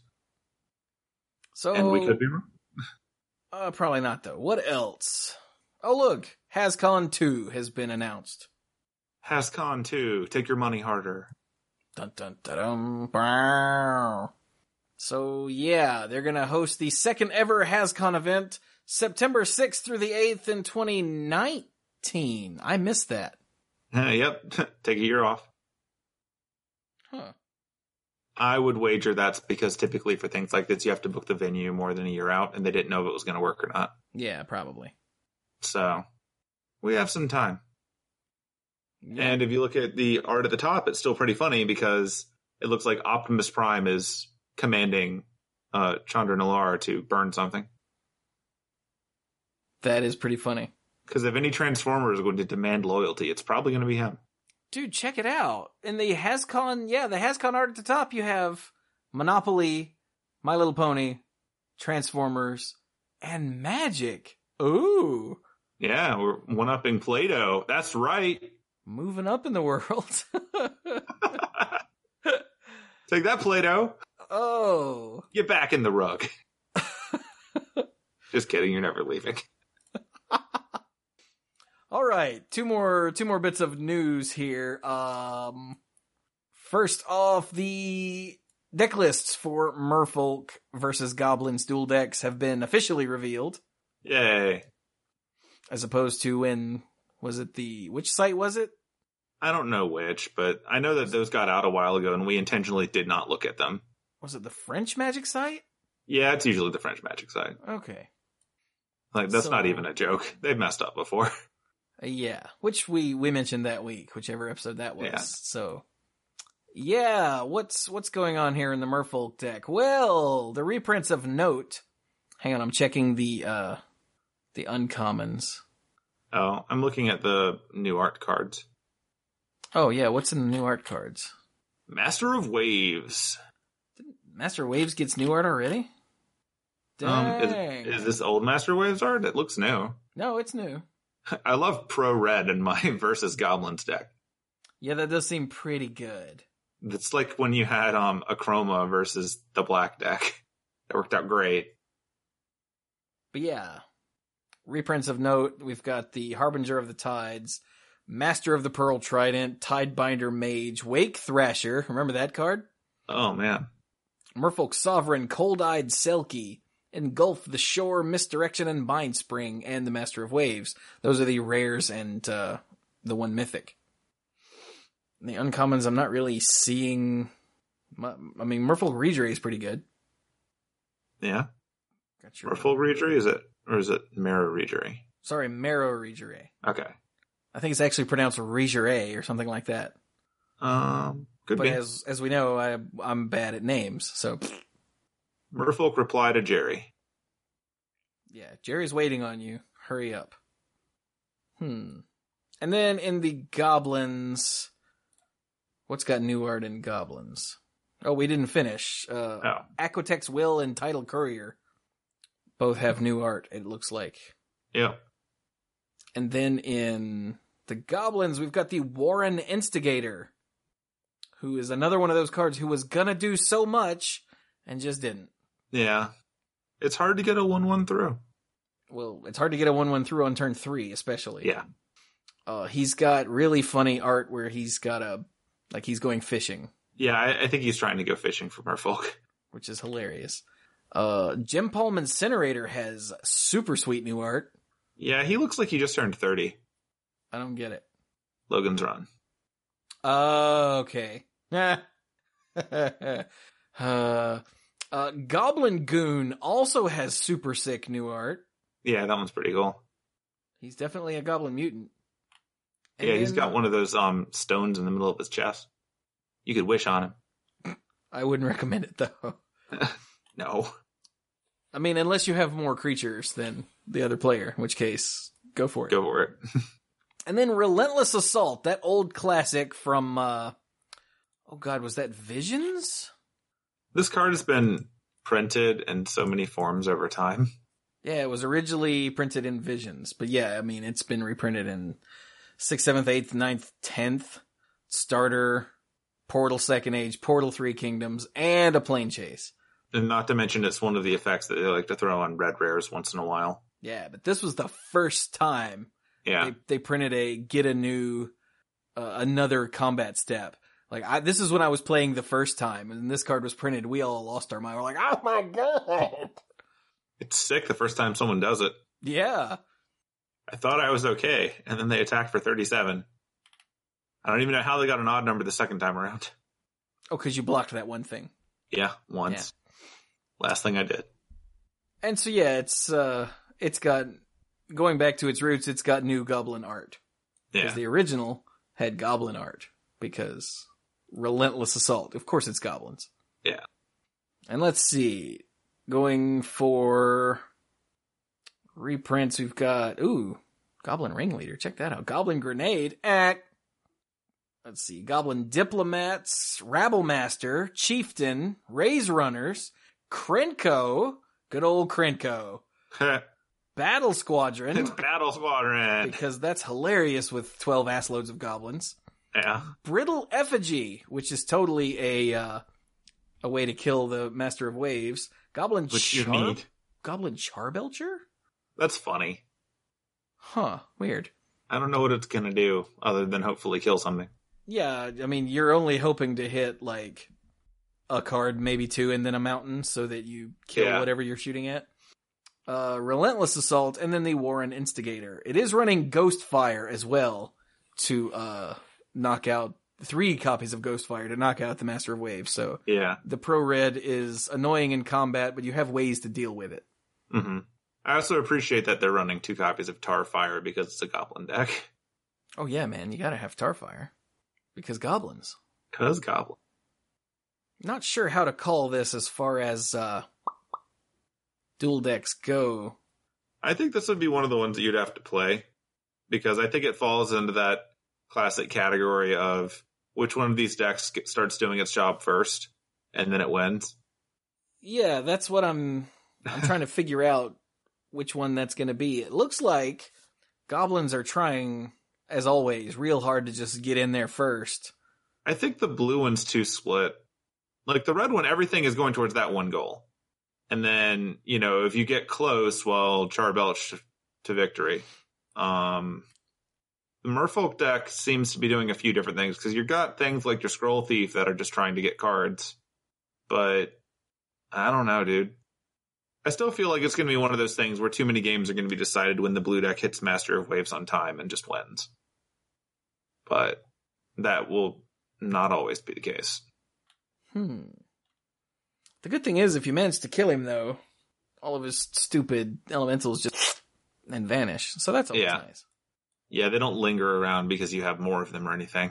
So, and we could be wrong. Probably not, though. What else? Oh, look. HasCon 2 has been announced. HasCon 2. Take your money harder. Dun, dun, dun, dun, bow. So, yeah, they're going to host the second ever HasCon event, September 6th through the 8th in 2019. I missed that. Yep. Take a year off. Huh. I would wager that's because typically for things like this, you have to book the venue more than a year out, and they didn't know if it was going to work or not. Yeah, probably. So, we have some time. Yeah. And if you look at the art at the top, it's still pretty funny because it looks like Optimus Prime is commanding Chandra Nalaar to burn something. That is pretty funny. Because if any Transformer is going to demand loyalty, it's probably going to be him. Dude, check it out. In the HasCon, the HasCon art at the top, you have Monopoly, My Little Pony, Transformers, and Magic. Ooh. Yeah, we're one-upping Play-Doh. That's right. Moving up in the world. Take that, Play-Doh. Oh. Get back in the rug. Just kidding, you're never leaving. All right, two more bits of news here. First off, the deck lists for Merfolk versus Goblins dual decks have been officially revealed. Yay. As opposed to which site was it? I don't know which, but I know that those got out a while ago and we intentionally did not look at them. Was it the French Magic site? Yeah, it's usually the French Magic site. Okay. Like, that's not even a joke. They've messed up before. Yeah, which we mentioned that week, whichever episode that was. Yeah. So, yeah, what's going on here in the Merfolk deck? Well, the reprints of note. Hang on, I'm checking the uncommons. Oh, I'm looking at the new art cards. Oh, yeah, what's in the new art cards? Master of Waves. Master Waves gets new art already? Dang. Is this old Master Waves art? It looks new. No, it's new. I love Pro Red in my versus Goblins deck. Yeah, that does seem pretty good. It's like when you had Achroma versus the black deck. That worked out great. But yeah, reprints of note, we've got the Harbinger of the Tides, Master of the Pearl Trident, Tidebinder Mage, Wake Thrasher, remember that card? Oh, man. Merfolk Sovereign, Cold-Eyed Selkie, Engulf the Shore, Misdirection, and Mindspring, and the Master of Waves. Those are the rares and the one mythic. The uncommons, I'm not really seeing... I mean, Merfolk Reedray is pretty good. Yeah. Got your... Merfolk Reedray, is it? Or is it Marrow Reedray? Sorry, Marrow Reedray. Okay. I think it's actually pronounced Reedray or something like that. Could but be. as we know, I'm bad at names, so... Merfolk reply to Jerry. Yeah, Jerry's waiting on you. Hurry up. And then in the Goblins... What's got new art in Goblins? Oh, we didn't finish. Aquatex Will and Tidal Courier both have new art, it looks like. Yeah. And then in the Goblins, we've got the Warren Instigator, who is another one of those cards who was gonna do so much and just didn't. Yeah. It's hard to get a 1/1 through. Well, it's hard to get a 1/1 through on turn 3, especially. Yeah. He's got really funny art where he's got he's going fishing. Yeah, I think he's trying to go fishing for Merfolk. Which is hilarious. Jim Palm Incinerator has super sweet new art. Yeah, he looks like he just turned 30. I don't get it. Logan's Run. Okay. Goblin Goon also has super sick new art. Yeah, that one's pretty cool. He's definitely a Goblin Mutant. And yeah, he's got one of those stones in the middle of his chest. You could wish on him. I wouldn't recommend it, though. No. I mean, unless you have more creatures than the other player, in which case, go for it. Go for it. And then Relentless Assault, that old classic from, oh god, was that Visions? This card has been printed in so many forms over time. Yeah, it was originally printed in Visions, but yeah, I mean, it's been reprinted in 6th, 7th, 8th, 9th, 10th, Starter, Portal 2nd Age, Portal 3 Kingdoms, and a Plane Chase. And not to mention it's one of the effects that they like to throw on red rares once in a while. Yeah, but this was the first time they printed get a new, another combat step. Like, this is when I was playing the first time, and this card was printed, we all lost our mind. We're like, oh my god! It's sick the first time someone does it. Yeah. I thought I was okay, and then they attacked for 37. I don't even know how they got an odd number the second time around. Oh, because you blocked that one thing. Yeah, once. Yeah. Last thing I did. And so yeah, it's got, going back to its roots, it's got new Goblin art. Yeah. Because the original had Goblin art. Because Relentless Assault, of course it's Goblins. Yeah. And let's see. Going for reprints, we've got, Goblin Ringleader. Check that out. Goblin Grenade. Let's see. Goblin Diplomats, Rabblemaster, Chieftain, Raise Runners, Krenko. Good old Krenko. Battle Squadron. It's Battle Squadron. Because that's hilarious with 12 ass loads of goblins. Yeah. Brittle Effigy, which is totally a way to kill the Master of Waves. Goblin Charbelcher? That's funny. Huh, weird. I don't know what it's gonna do other than hopefully kill something. Yeah, I mean, you're only hoping to hit, like, a card, maybe two, and then a mountain so that you kill whatever you're shooting at. Relentless Assault, and then the Warren Instigator. It is running Ghostfire as well to knock out 3 copies of Ghostfire to knock out the Master of Waves. So yeah, the Pro Red is annoying in combat, but you have ways to deal with it. Mm-hmm. I also appreciate that they're running 2 copies of Tarfire because it's a Goblin deck. Oh yeah, man, you gotta have Tarfire. Because goblins. Because goblin. Not sure how to call this as far as dual decks go. I think this would be one of the ones that you'd have to play. Because I think it falls into that classic category of which one of these decks starts doing its job first, and then it wins. Yeah, that's what I'm trying to figure out which one that's going to be. It looks like goblins are trying, as always, real hard to just get in there first. I think the blue one's too split. Like the red one, everything is going towards that one goal. And then, if you get close, well, Charbelch to victory. The Merfolk deck seems to be doing a few different things, because you've got things like your Scroll Thief that are just trying to get cards. But I don't know, dude. I still feel like it's going to be one of those things where too many games are going to be decided when the blue deck hits Master of Waves on time and just wins. But that will not always be the case. The good thing is, if you manage to kill him, though, all of his stupid elementals just and vanish. So that's always nice. Yeah, they don't linger around because you have more of them or anything.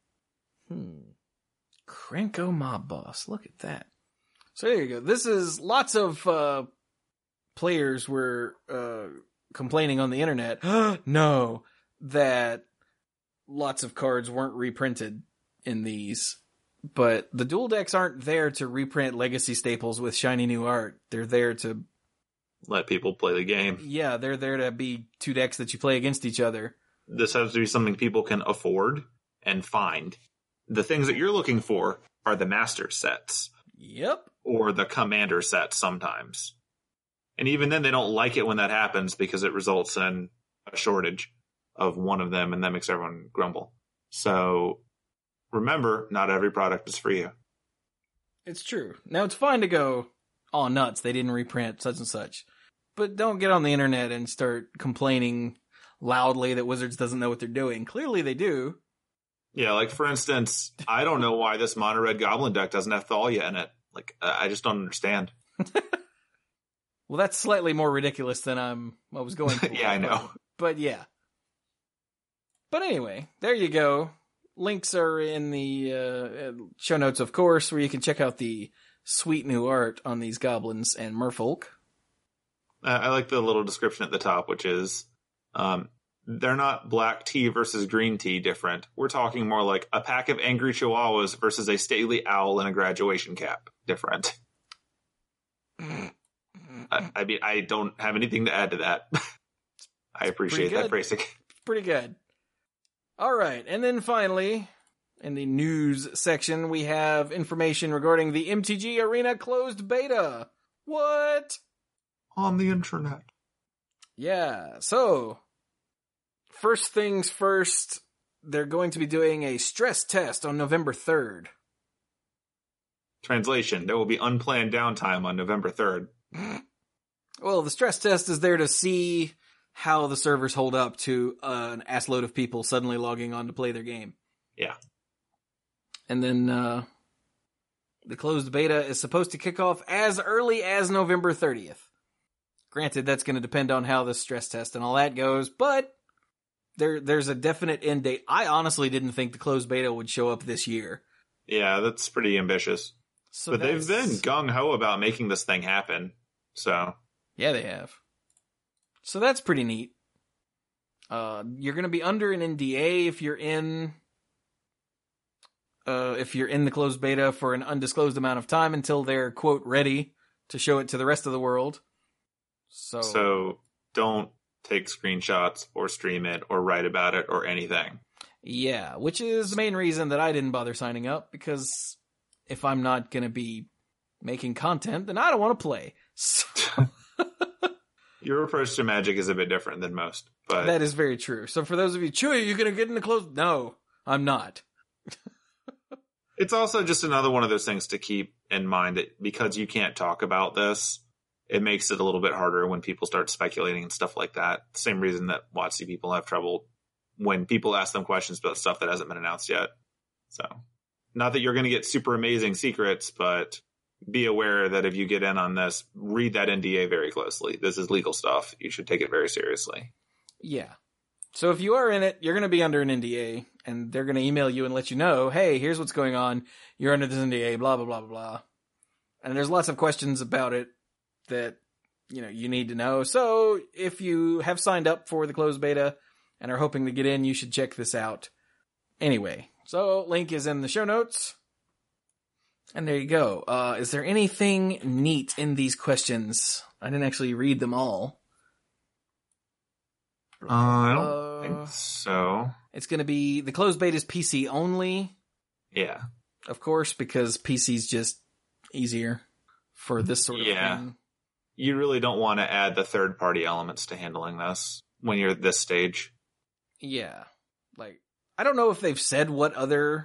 Krenko Mob Boss. Look at that. So there you go. This is lots of players were complaining on the internet. No, that lots of cards weren't reprinted in these. But the dual decks aren't there to reprint legacy staples with shiny new art. They're there to let people play the game. Yeah, they're there to be two decks that you play against each other. This has to be something people can afford and find. The things that you're looking for are the master sets. Yep. Or the commander sets sometimes. And even then they don't like it when that happens, because it results in a shortage of one of them, and that makes everyone grumble. So remember, not every product is for you. It's true. Now, it's fine to go, oh, nuts, they didn't reprint such and such. But don't get on the internet and start complaining loudly that Wizards doesn't know what they're doing. Clearly they do. Yeah, like, for instance, I don't know why this mono red goblin deck doesn't have Thalia in it. Like, I just don't understand. Well, that's slightly more ridiculous than I was going for. Yeah, I know. But yeah. But anyway, there you go. Links are in the show notes, of course, where you can check out the sweet new art on these goblins and merfolk. I like the little description at the top, which is, they're not black tea versus green tea different. We're talking more like a pack of angry chihuahuas versus a stately owl in a graduation cap different. I mean, I don't have anything to add to that. I appreciate that phrasing. Pretty good. All right, and then finally, in the news section, we have information regarding the MTG Arena closed beta. What? On the internet. Yeah, so, first things first, they're going to be doing a stress test on November 3rd. Translation, there will be unplanned downtime on November 3rd. Well, the stress test is there to see how the servers hold up to an assload of people suddenly logging on to play their game. Yeah. And then the closed beta is supposed to kick off as early as November 30th. Granted, that's going to depend on how the stress test and all that goes, but there's a definite end date. I honestly didn't think the closed beta would show up this year. Yeah, that's pretty ambitious. So but they've been gung-ho about making this thing happen, so... Yeah, they have. So that's pretty neat. You're going to be under an NDA if you're in the closed beta for an undisclosed amount of time until they're, quote, ready to show it to the rest of the world. So don't take screenshots or stream it or write about it or anything. Yeah, which is the main reason that I didn't bother signing up, because if I'm not going to be making content, then I don't want to play. So... Your approach to Magic is a bit different than most, but that is very true. So for those of you, Chewy, you're going to get in the closed? No, I'm not. It's also just another one of those things to keep in mind, that because you can't talk about this, it makes it a little bit harder when people start speculating and stuff like that. Same reason that WotC people have trouble when people ask them questions about stuff that hasn't been announced yet. So, not that you're going to get super amazing secrets, but be aware that if you get in on this, read that NDA very closely. This is legal stuff. You should take it very seriously. Yeah. So if you are in it, you're going to be under an NDA, and they're going to email you and let you know, hey, here's what's going on. You're under this NDA, blah, blah, blah, blah, blah. And there's lots of questions about it that, you need to know. So if you have signed up for the closed beta and are hoping to get in, you should check this out. Anyway, so link is in the show notes. And there you go. Is there anything neat in these questions? I didn't actually read them all. I don't think so. It's going to be, the closed beta is PC only. Yeah. Of course, because PC's just easier for this sort of thing. You really don't want to add the third-party elements to handling this when you're at this stage. Yeah. Like, I don't know if they've said what other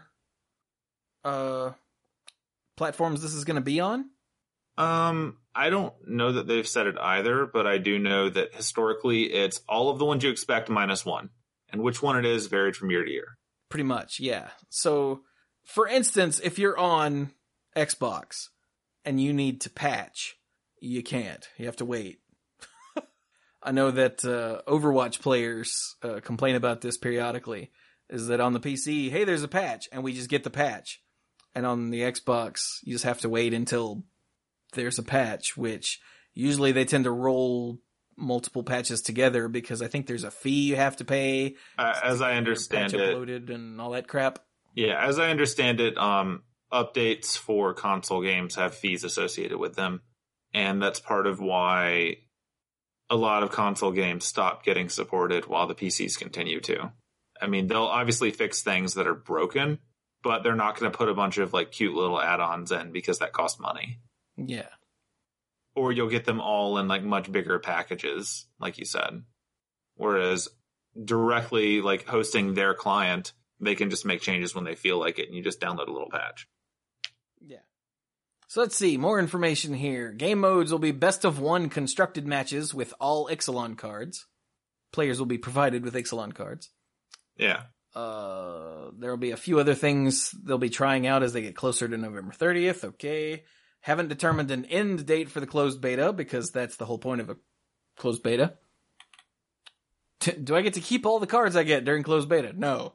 platforms this is going to be on. I don't know that they've said it either, but I do know that historically it's all of the ones you expect minus one. And which one it is varied from year to year. Pretty much, yeah. So, for instance, if you're on Xbox and you need to patch, you can't. You have to wait. I know that Overwatch players complain about this periodically, is that on the PC, hey, there's a patch, and we just get the patch. And on the Xbox, you just have to wait until there's a patch, which usually they tend to roll multiple patches together because I think there's a fee you have to pay. As I understand it. Uploaded and all that crap. Yeah, as I understand it, updates for console games have fees associated with them. And that's part of why a lot of console games stop getting supported while the PCs continue to. I mean, they'll obviously fix things that are broken, but they're not going to put a bunch of like cute little add-ons in because that costs money. Yeah. Or you'll get them all in like much bigger packages, like you said. Whereas directly like hosting their client, they can just make changes when they feel like it and you just download a little patch. Yeah. So let's see, more information here. Game modes will be best of one constructed matches with all Ixalan cards. Players will be provided with Ixalan cards. Yeah. There will be a few other things they'll be trying out as they get closer to November 30th. Okay. Haven't determined an end date for the closed beta because that's the whole point of a closed beta. Do I get to keep all the cards I get during closed beta? No.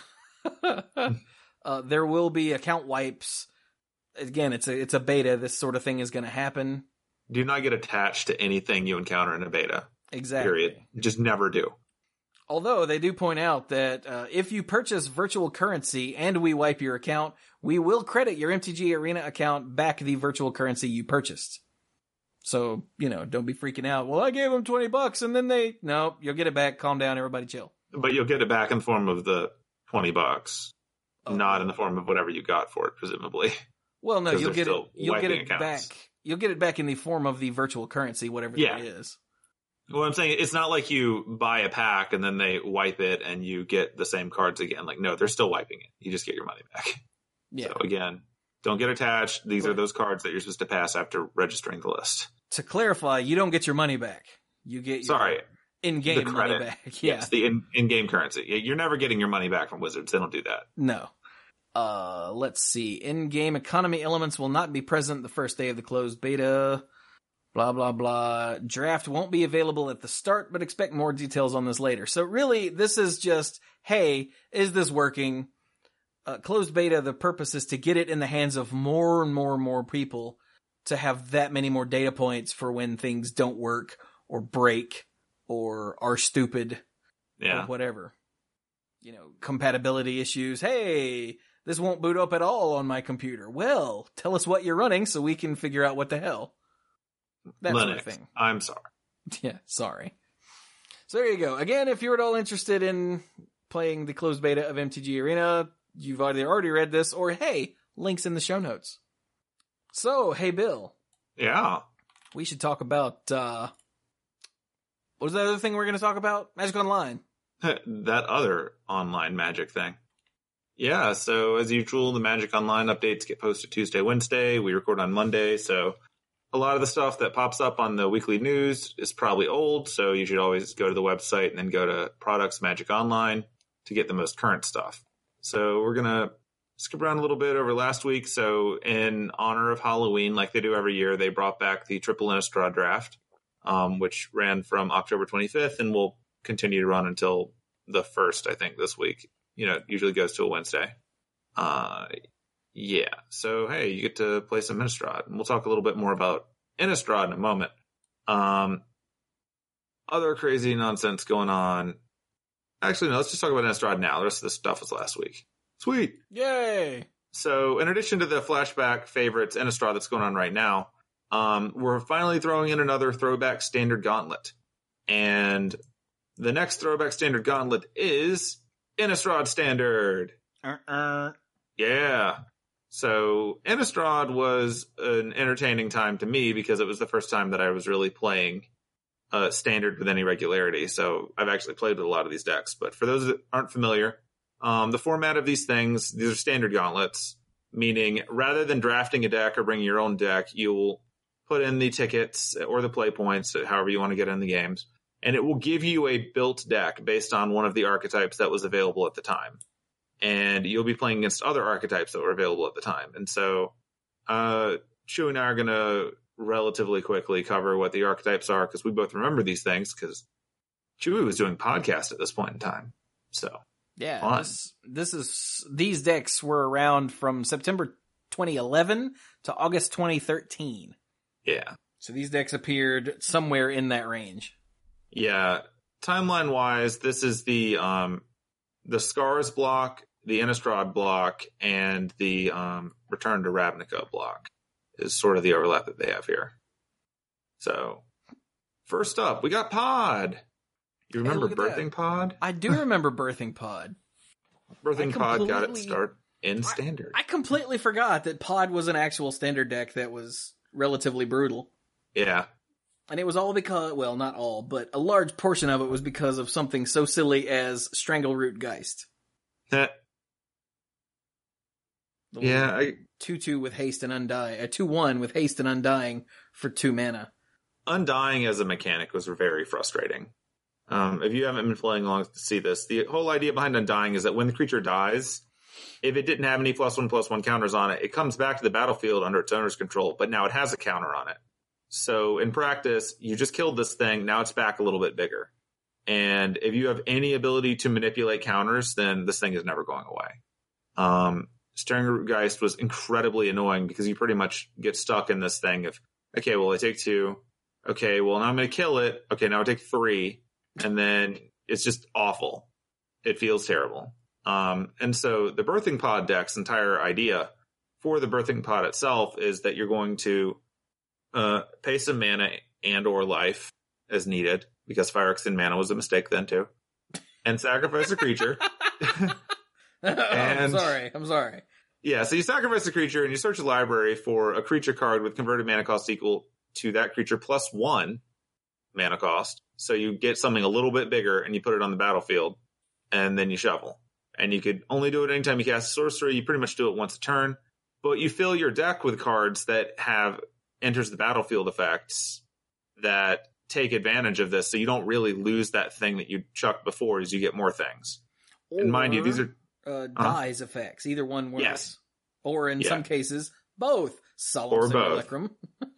There will be account wipes. Again, it's a beta. This sort of thing is going to happen. Do not get attached to anything you encounter in a beta. Exactly. Period. Just never do. Although they do point out that if you purchase virtual currency and we wipe your account, we will credit your MTG Arena account back the virtual currency you purchased. So, don't be freaking out. Well, I gave them $20 and then no, you'll get it back. Calm down, everybody chill. But you'll get it back in the form of the $20, not in the form of whatever you got for it, presumably. Well, no, you'll get it accounts. back. You'll get it back in the form of the virtual currency, whatever that is. Well, I'm saying it's not like you buy a pack and then they wipe it and you get the same cards again. Like, no, they're still wiping it. You just get your money back. Yeah. So again, don't get attached. These are those cards that you're supposed to pass after registering the list. To clarify, you don't get your money back. You get your in-game money back. Yeah. Yes, the in-game currency. You're never getting your money back from Wizards. They don't do that. No. Let's see. In-game economy elements will not be present the first day of the closed beta. Blah, blah, blah. Draft won't be available at the start, but expect more details on this later. So really, this is just, hey, is this working? Closed beta, the purpose is to get it in the hands of more and more and more people to have that many more data points for when things don't work or break or are stupid or whatever. Compatibility issues. Hey, this won't boot up at all on my computer. Well, tell us what you're running so we can figure out what the hell. That Linux. Sort of thing. I'm sorry. Yeah, sorry. So there you go. Again, if you're at all interested in playing the closed beta of MTG Arena, you've already read this, or hey, links in the show notes. So, hey, Bill. Yeah. We should talk about, what was the other thing we're going to talk about? Magic Online. That other online Magic thing. Yeah, so as usual, the Magic Online updates get posted Tuesday, Wednesday. We record on Monday, so a lot of the stuff that pops up on the weekly news is probably old, so you should always go to the website and then go to Products Magic Online to get the most current stuff. So we're going to skip around a little bit over last week. So in honor of Halloween, like they do every year, they brought back the Triple Innistrad Draft, which ran from October 25th and will continue to run until the 1st, I think, this week. It usually goes to a Wednesday. Yeah, so hey, you get to play some Innistrad, and we'll talk a little bit more about Innistrad in a moment. Other crazy nonsense going on. Actually, no, let's just talk about Innistrad now. The rest of this stuff was last week. Sweet. Yay! So, in addition to the flashback favorites Innistrad that's going on right now, we're finally throwing in another throwback standard gauntlet. And the next throwback standard gauntlet is Innistrad Standard. Yeah. So, Innistrad was an entertaining time to me because it was the first time that I was really playing Standard with any regularity. So, I've actually played with a lot of these decks. But for those that aren't familiar, the format of these are standard gauntlets, meaning rather than drafting a deck or bringing your own deck, you'll put in the tickets or the play points, however you want to get in the games, and it will give you a built deck based on one of the archetypes that was available at the time. And you'll be playing against other archetypes that were available at the time. And so, Chew and I are going to relatively quickly cover what the archetypes are, because we both remember these things, because Chewy was doing podcast at this point in time. So, yeah, these decks were around from September 2011 to August 2013. Yeah. So these decks appeared somewhere in that range. Yeah. Timeline wise, this is the Scars block, the Innistrad block, and the Return to Ravnica block is sort of the overlap that they have here. So, first up, we got Pod. You remember Birthing Pod? I do remember Birthing Pod. Birthing Pod got its start in Standard. I completely forgot that Pod was an actual Standard deck that was relatively brutal. Yeah. And it was all because, well, not all, but a large portion of it was because of something so silly as Strangleroot Geist. Yeah, 2/2 with haste and undying. 2/1 with haste and undying for 2 mana. Undying as a mechanic was very frustrating. If you haven't been playing long to see this, the whole idea behind Undying is that when the creature dies, if it didn't have any +1/+1 counters on it, it comes back to the battlefield under its owner's control, but now it has a counter on it. So in practice, you just killed this thing, now it's back a little bit bigger. And if you have any ability to manipulate counters, then this thing is never going away. Strangleroot Geist was incredibly annoying because you pretty much get stuck in this thing of, okay, well, I take 2. Okay, well, now I'm going to kill it. Okay, now I take 3. And then it's just awful. It feels terrible. And so the Birthing Pod deck's entire idea for the Birthing Pod itself is that you're going to pay some mana and or life as needed, because Phyrexian mana was a mistake then too, and sacrifice a creature. I'm sorry. Yeah, so you sacrifice a creature and you search the library for a creature card with converted mana cost equal to that creature +1 mana cost. So you get something a little bit bigger and you put it on the battlefield, and then you shuffle. And you could only do it anytime you cast a sorcery. You pretty much do it once a turn. But you fill your deck with cards that have enters the battlefield effects that take advantage of this, so you don't really lose that thing that you chucked before as you get more things. And mind you, these are dies effects. Either one works. Yes. Or in some cases, both. Solemn Simulacrum.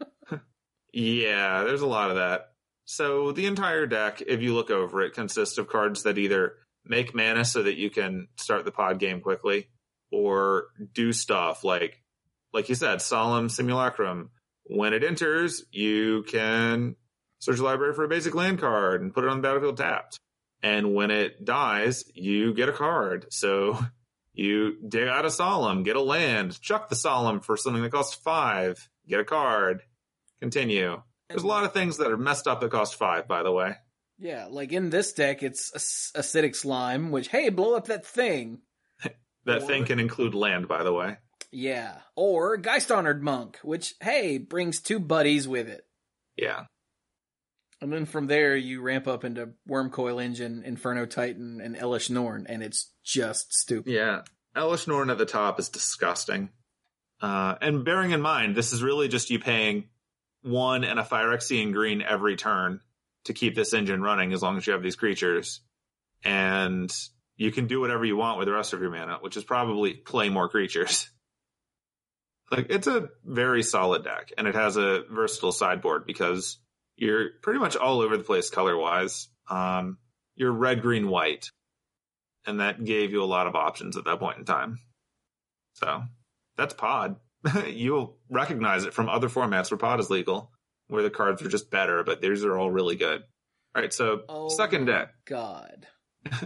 Yeah, there's a lot of that. So the entire deck, if you look over it, consists of cards that either make mana so that you can start the pod game quickly, or do stuff like you said, Solemn Simulacrum. When it enters, you can search the library for a basic land card and put it on the battlefield tapped. And when it dies, you get a card. So you dig out a Solemn, get a land, chuck the Solemn for something that costs 5, get a card, continue. There's a lot of things that are messed up that cost 5, by the way. Yeah, like in this deck, it's Acidic Slime, which, hey, blow up that thing. That thing can include land, by the way. Yeah. Or Geist Honored Monk, which, hey, brings 2 buddies with it. Yeah. And then from there, you ramp up into Wormcoil Engine, Inferno Titan, and Elesh Norn, and it's just stupid. Yeah. Elesh Norn at the top is disgusting. And bearing in mind, this is really just you paying 1 and a Phyrexian green every turn to keep this engine running as long as you have these creatures. And you can do whatever you want with the rest of your mana, which is probably play more creatures. Like, it's a very solid deck, and it has a versatile sideboard because you're pretty much all over the place color-wise. You're red, green, white, and that gave you a lot of options at that point in time. So, that's Pod. You'll recognize it from other formats where Pod is legal, where the cards are just better, but these are all really good. All right, so second deck. God.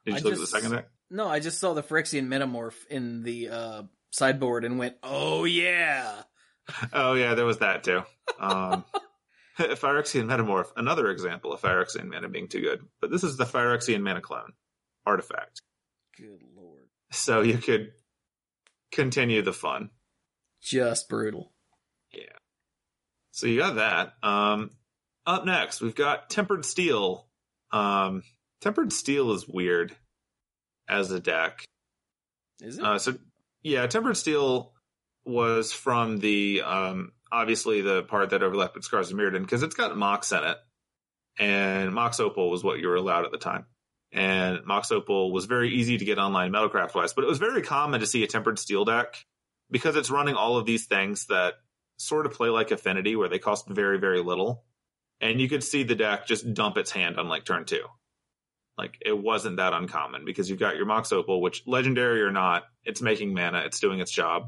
Did you look at the second deck? No, I just saw the Phyrexian Metamorph in the sideboard and went, oh yeah! Oh yeah, there was that too. Phyrexian Metamorph, another example of Phyrexian mana being too good. But this is the Phyrexian Mana Clone artifact. Good lord. So you could continue the fun. Just brutal. Yeah. So you got that. Up next, we've got Tempered Steel. Tempered Steel is weird as a deck. Is it? Tempered Steel was from the obviously the part that overlapped with Scars of Mirrodin, because it's got Mox in it, and Mox Opal was what you were allowed at the time. And Mox Opal was very easy to get online Metalcraft wise, but it was very common to see a Tempered Steel deck because it's running all of these things that sort of play like Affinity, where they cost very, very little. And you could see the deck just dump its hand on like turn 2. Like, it wasn't that uncommon because you've got your Mox Opal, which, legendary or not, it's making mana, it's doing its job.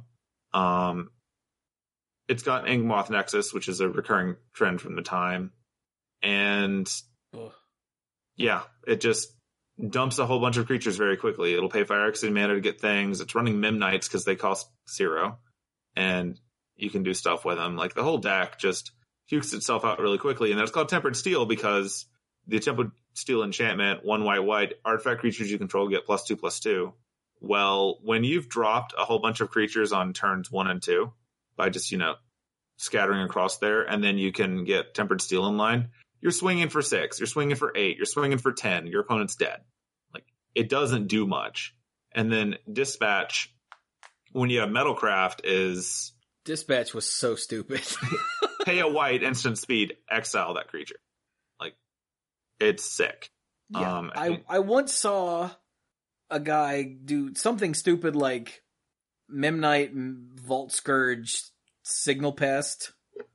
It's got Inkmoth Nexus, which is a recurring trend from the time. And yeah, it just dumps a whole bunch of creatures very quickly. It'll pay Phyrexian mana to get things. It's running Mimnites because they cost 0. And you can do stuff with them. Like, the whole deck just hukes itself out really quickly. And that's called Tempered Steel because the Tempered Steel enchantment, 1 white, artifact creatures you control get +2/+2. Well, when you've dropped a whole bunch of creatures on turns 1 and 2 by just, scattering across there, and then you can get Tempered Steel in line, you're swinging for 6, you're swinging for 8, you're swinging for 10, your opponent's dead. Like, it doesn't do much. And then Dispatch, when you have Metalcraft, is... Dispatch was so stupid. Pay a white, instant speed, exile that creature. Like, it's sick. Yeah, I once saw a guy do something stupid like Memnite, Vault Scourge, Signal Pest,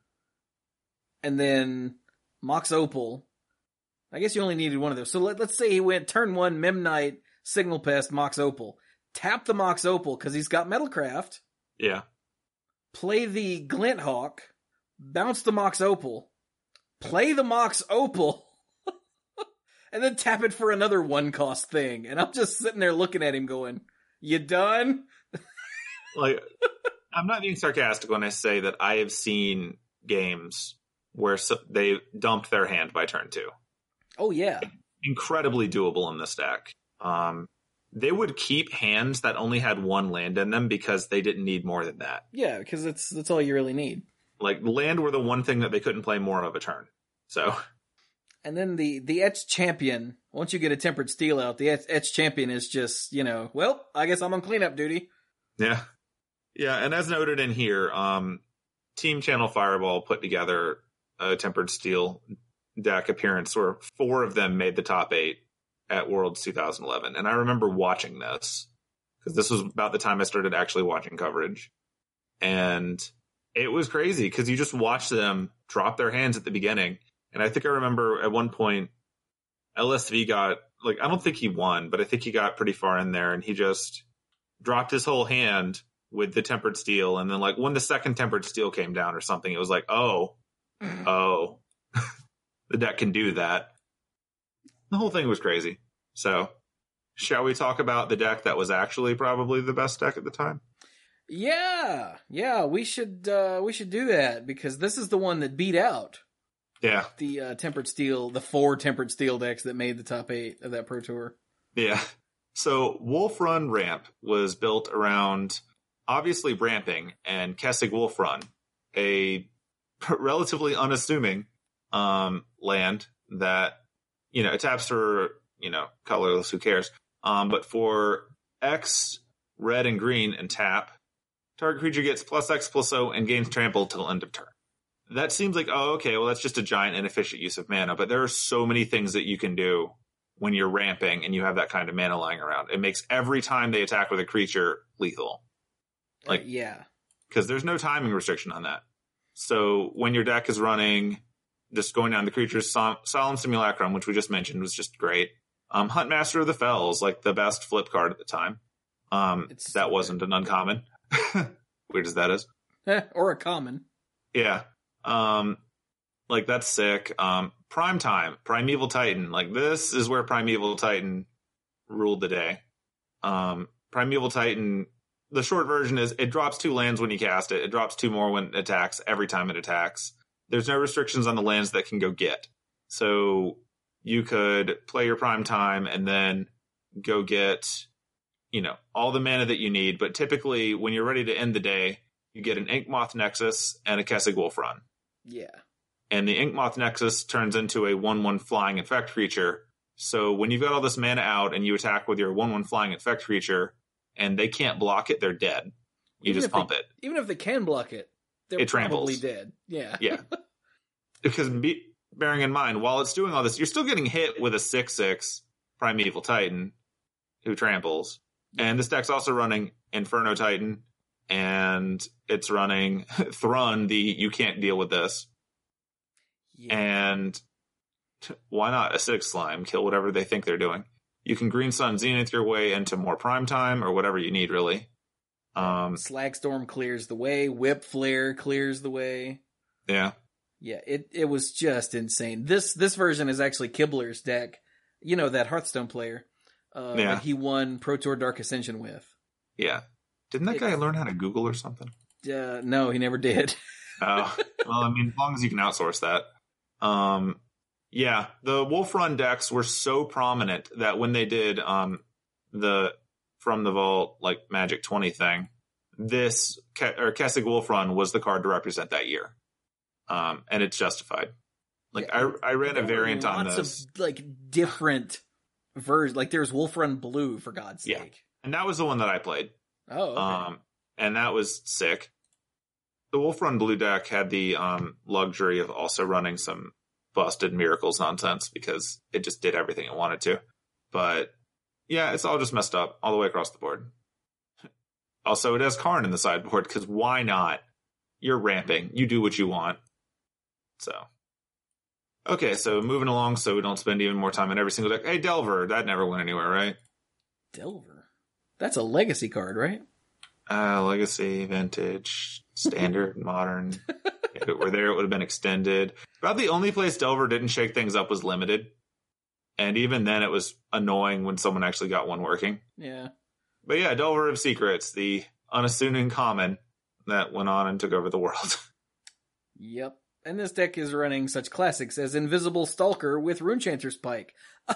and then Mox Opal. I guess you only needed one of those. So let's say he went turn 1, Memnite, Signal Pest, Mox Opal. Tap the Mox Opal because he's got Metalcraft. Yeah. Play the Glint Hawk, bounce the Mox Opal, play the Mox Opal, and then tap it for another 1-cost thing. And I'm just sitting there looking at him going, you done? Like, I'm not being sarcastic when I say that I have seen games where they dumped their hand by turn 2. Oh, yeah. Incredibly doable in this deck. They would keep hands that only had 1 land in them because they didn't need more than that. Yeah, because that's all you really need. Like, land were the one thing that they couldn't play more of a turn. So... And then the Etched Champion, once you get a Tempered Steel out, the Etched Champion is just, well, I guess I'm on cleanup duty. Yeah. Yeah, and as noted in here, Team Channel Fireball put together a Tempered Steel deck appearance where 4 of them made the top 8 at Worlds 2011. And I remember watching this, because this was about the time I started actually watching coverage. And it was crazy, because you just watched them drop their hands at the beginning. And I think I remember at one point, LSV got, I don't think he won, but I think he got pretty far in there, and he just dropped his whole hand with the Tempered Steel. And then, when the second Tempered Steel came down or something, it was like, oh, the deck can do that. The whole thing was crazy. So, shall we talk about the deck that was actually probably the best deck at the time? Yeah, we should do that, because this is the one that beat out. Yeah. The Tempered Steel, the 4 Tempered Steel decks that made the top 8 of that Pro Tour. Yeah. So Wolf Run Ramp was built around, obviously, ramping and Kessig Wolf Run, a relatively unassuming land that, it taps for, colorless, who cares? But for X, red and green, and tap, target creature gets +X/+0 and gains trample till end of turn. That seems like, that's just a giant inefficient use of mana. But there are so many things that you can do when you're ramping and you have that kind of mana lying around. It makes every time they attack with a creature lethal. Yeah. Because there's no timing restriction on that. So when your deck is running, just going down the creatures, Solemn Simulacrum, which we just mentioned, was just great. Huntmaster of the Fells, the best flip card at the time. That wasn't an uncommon. Weird as that is. Or a common. Yeah. That's sick. Prime Time, Primeval Titan. This is where Primeval Titan ruled the day. Primeval Titan, the short version is it drops 2 lands when you cast it. It drops 2 more when it attacks every time it attacks. There's no restrictions on the lands that can go get. So you could play your prime time and then go get, all the mana that you need. But typically when you're ready to end the day, you get an Inkmoth Nexus and a Kessig Wolfrun. Yeah. And the Inkmoth Nexus turns into a 1/1 flying infect creature. So when you've got all this mana out and you attack with your 1/1 flying infect creature and they can't block it, they're dead. You just pump it. Even if they can block it, they're probably dead. Yeah. Yeah. Because bearing in mind, while it's doing all this, you're still getting hit with a 6/6 Primeval Titan who tramples. And this deck's also running Inferno Titan, and it's running Thrun, you can't deal with this. Yeah. And why not Acidic Slime? Kill whatever they think they're doing. You can Green Sun Zenith your way into more prime time or whatever you need, really. Slagstorm clears the way. Whip Flare clears the way. Yeah. Yeah, it was just insane. This version is actually Kibler's deck. That Hearthstone player that he won Pro Tour Dark Ascension with. Yeah. Didn't that guy learn how to Google or something? No, he never did. Oh, well, as long as you can outsource that. Yeah, the Wolfrun decks were so prominent that when they did the From the Vault Magic 20 thing, this Kessig Wolfrun was the card to represent that year. And it's justified. I ran a variant on this. Lots of different versions. There's Wolfrun Blue, for God's sake. Yeah. And that was the one that I played. Oh, okay. And that was sick. The Wolfrun Blue deck had the luxury of also running some busted miracles nonsense because it just did everything it wanted to. But yeah, it's all just messed up all the way across the board. Also, it has Karn in the sideboard because why not? You're ramping. You do what you want. So, okay, so moving along so we don't spend even more time on every single deck. Hey, Delver, that never went anywhere, right? Delver? That's a legacy card, right? Legacy, Vintage, Standard, Modern. If it were there, it would have been extended. About the only place Delver didn't shake things up was Limited. And even then, it was annoying when someone actually got one working. Yeah. But yeah, Delver of Secrets, the unassuming common that went on and took over the world. Yep. And this deck is running such classics as Invisible Stalker with Runechanter's Pike.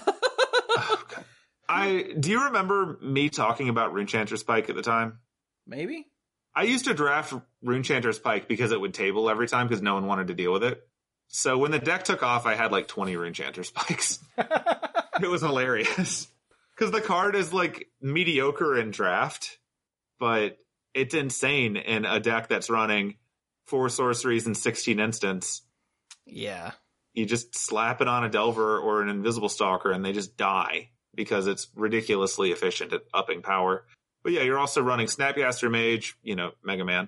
Oh, God. Do you remember me talking about Runechanter's Pike at the time? Maybe. I used to draft Runechanter's Pike because it would table every time because no one wanted to deal with it. So when the deck took off, I had 20 Runechanter's Pikes. It was hilarious. Because the card is mediocre in draft, but it's insane in a deck that's running 4 sorceries and 16 instants. Yeah. You just slap it on a Delver or an Invisible Stalker and they just die because it's ridiculously efficient at upping power. But yeah, you're also running Snapcaster Mage, Mega Man.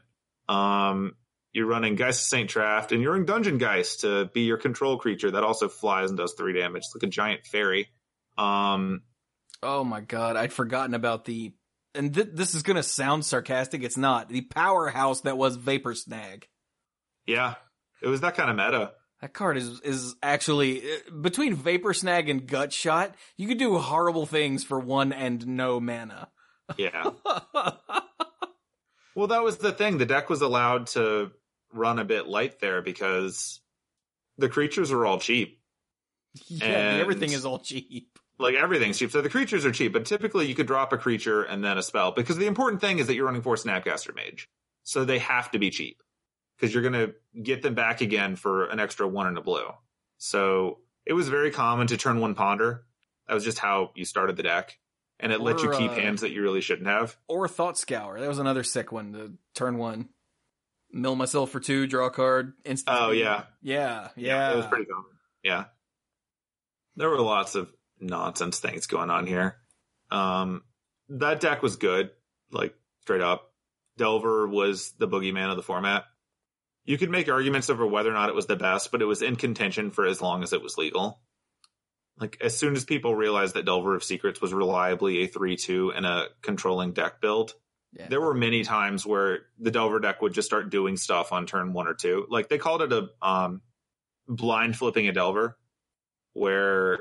You're running Geist of Saint Traft, and you're running Dungeon Geist to be your control creature that also flies and does 3 damage. It's like a giant fairy. Oh my God, I'd forgotten about and this is going to sound sarcastic, it's not. The powerhouse that was Vapor Snag. Yeah, it was that kind of meta. That card is actually, between Vapor Snag and Gut Shot, you could do horrible things for 1 and no mana. Yeah. Well, that was the thing. The deck was allowed to run a bit light there because the creatures are all cheap. Yeah, everything is all cheap. Everything's cheap. So the creatures are cheap, but typically you could drop a creature and then a spell because the important thing is that you're running 4 Snapcaster Mage. So they have to be cheap because you're going to get them back again for an extra 1 and a blue. So it was very common to turn 1 Ponder. That was just how you started the deck. And it let you keep hands that you really shouldn't have. Or Thought Scour. That was another sick one to turn 1. Mill myself for 2, draw a card, instant. Oh, yeah. Yeah. It was pretty common. Yeah. There were lots of nonsense things going on here. That deck was good, straight up. Delver was the boogeyman of the format. You could make arguments over whether or not it was the best, but it was in contention for as long as it was legal. As soon as people realized that Delver of Secrets was reliably a 3-2 in a controlling deck build, there were many times where the Delver deck would just start doing stuff on turn 1 or 2. They called it a blind flipping a Delver, where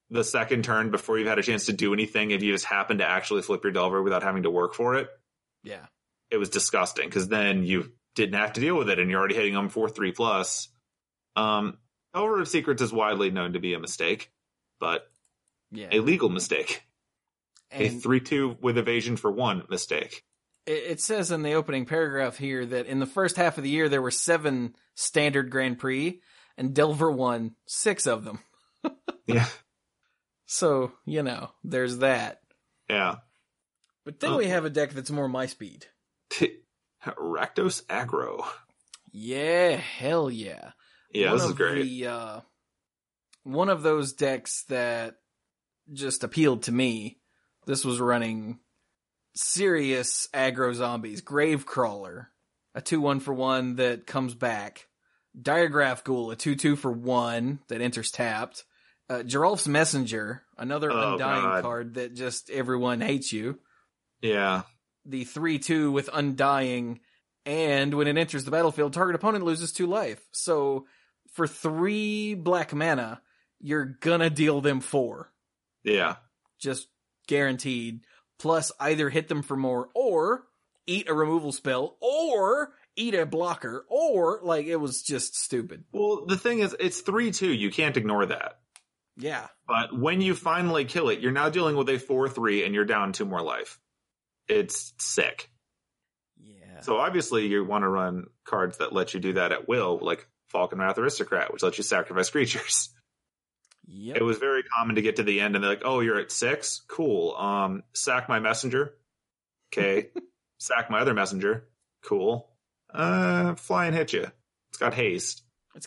the second turn before you've had a chance to do anything, if you just happen to actually flip your Delver without having to work for it. Yeah. It was disgusting because then you didn't have to deal with it and you're already hitting them for 3+. Delver of Secrets is widely known to be a mistake, but a legal mistake. And a 3/2 with evasion for 1 mistake. It says in the opening paragraph here that in the first half of the year there were 7 standard Grand Prix, and Delver won 6 of them. Yeah. So, there's that. Yeah. But then we have a deck that's more my speed. Rakdos Aggro. Yeah, hell yeah. Yeah, this is great. One of those decks that just appealed to me. This was running serious aggro zombies. Gravecrawler, a 2/1 for 1 that comes back. Diregraph Ghoul, a 2/2 for 1 that enters tapped. Geralf's Messenger, another Undying card that just everyone hates you. Yeah. The 3/2 with Undying, and when it enters the battlefield, target opponent loses 2 life. So for 3 black mana, you're gonna deal them 4. Yeah. Just guaranteed. Plus either hit them for more, or eat a removal spell, or eat a blocker, or, it was just stupid. Well, the thing is, it's 3/2. You can't ignore that. Yeah. But when you finally kill it, you're now dealing with a 4/3 and you're down 2 more life. It's sick. Yeah. So obviously you want to run cards that let you do that at will, like Falkenrath Aristocrat, which lets you sacrifice creatures. Yep. It was very common to get to the end and they're like, oh, you're at 6? Cool. Sack my messenger. Okay. Sack my other messenger. Cool. Fly and hit you. It's got haste.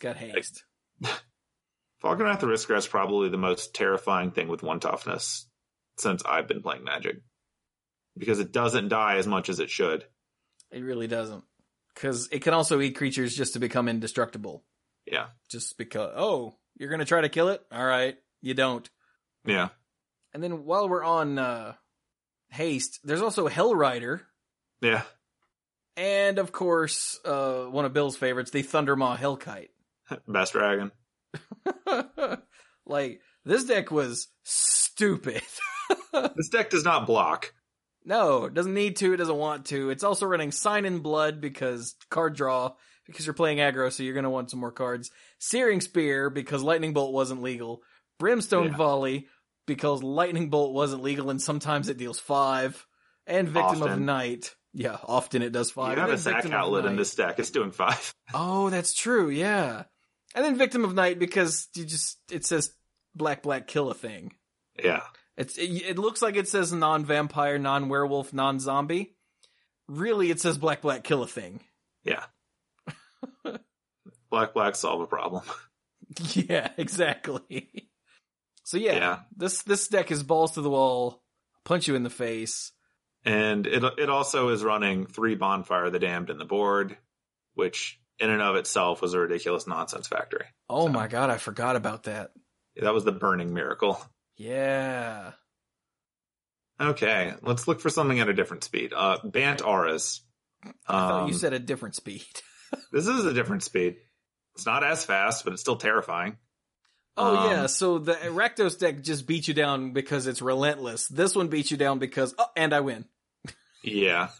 Falkenrath Aristocrat is probably the most terrifying thing with 1 toughness since I've been playing Magic. Because it doesn't die as much as it should. It really doesn't. Because it can also eat creatures just to become indestructible. Yeah. Just because, you're going to try to kill it? All right. You don't. Yeah. And then while we're on haste, there's also Hellrider. Yeah. And, of course, one of Bill's favorites, the Thundermaw Hellkite. Best dragon. This deck was stupid. This deck does not block. No, it doesn't need to, it doesn't want to. It's also running Sign in Blood because card draw, because you're playing aggro, so you're going to want some more cards. Searing Spear because Lightning Bolt wasn't legal. Brimstone Volley because Lightning Bolt wasn't legal and sometimes it deals 5. And Victim of Night. Yeah, often it does 5. You have a sack outlet in this deck. It's doing 5. Oh, that's true, yeah. And then Victim of Night because it says black kill a thing. Yeah. It looks like it says non-vampire, non-werewolf, non-zombie. Really, it says black kill a thing. Yeah. black solve a problem. Yeah, exactly. So yeah. This deck is balls to the wall, punch you in the face. And it also is running 3 Bonfire of the Damned in the board, which in and of itself was a ridiculous nonsense factory. Oh my god, I forgot about that. That was the burning miracle. Yeah. Okay, let's look for something at a different speed. Bant Auras. I thought you said a different speed. This is a different speed. It's not as fast, but it's still terrifying. Oh, yeah, so the Rakdos deck just beat you down because it's relentless. This one beats you down because, and I win. Yeah.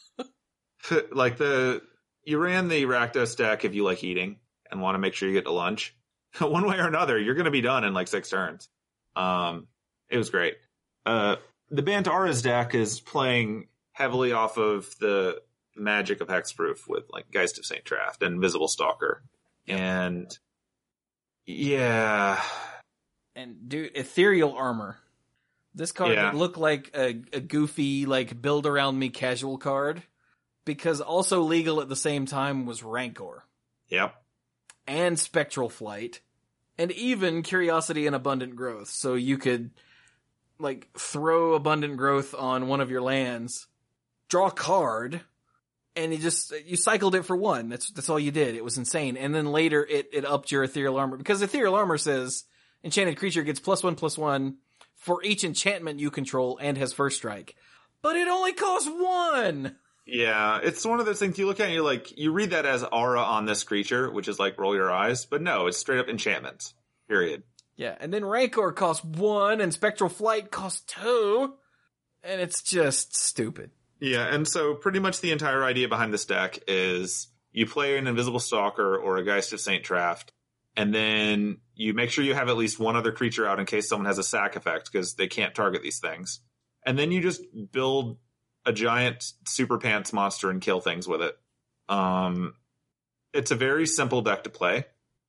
You ran the Rakdos deck if you like eating and want to make sure you get to lunch. One way or another, you're going to be done in 6 turns. It was great. The Bant Auras deck is playing heavily off of the magic of Hexproof with Geist of St. Traft and Visible Stalker. And yeah. And dude, Ethereal Armor. This card looked like a goofy, build around me casual card. Because also legal at the same time was Rancor. Yep. And Spectral Flight. And even Curiosity and Abundant Growth. So you could throw Abundant Growth on one of your lands, draw a card, and you cycled it for 1. That's all you did. It was insane. And then later it upped your Ethereal Armor. Because Ethereal Armor says enchanted creature gets +1/+1 for each enchantment you control and has first strike. But it only costs 1! Yeah, it's one of those things you look at and you're you read that as aura on this creature, which is roll your eyes. But no, it's straight up enchantments. Period. Yeah, and then Rancor costs 1 and Spectral Flight costs 2. And it's just stupid. Yeah, and so pretty much the entire idea behind this deck is you play an Invisible Stalker or a Geist of Saint Traft, and then you make sure you have at least one other creature out in case someone has a sack effect, because they can't target these things. And then you just build a giant Super Pants monster and kill things with it. It's a very simple deck to play.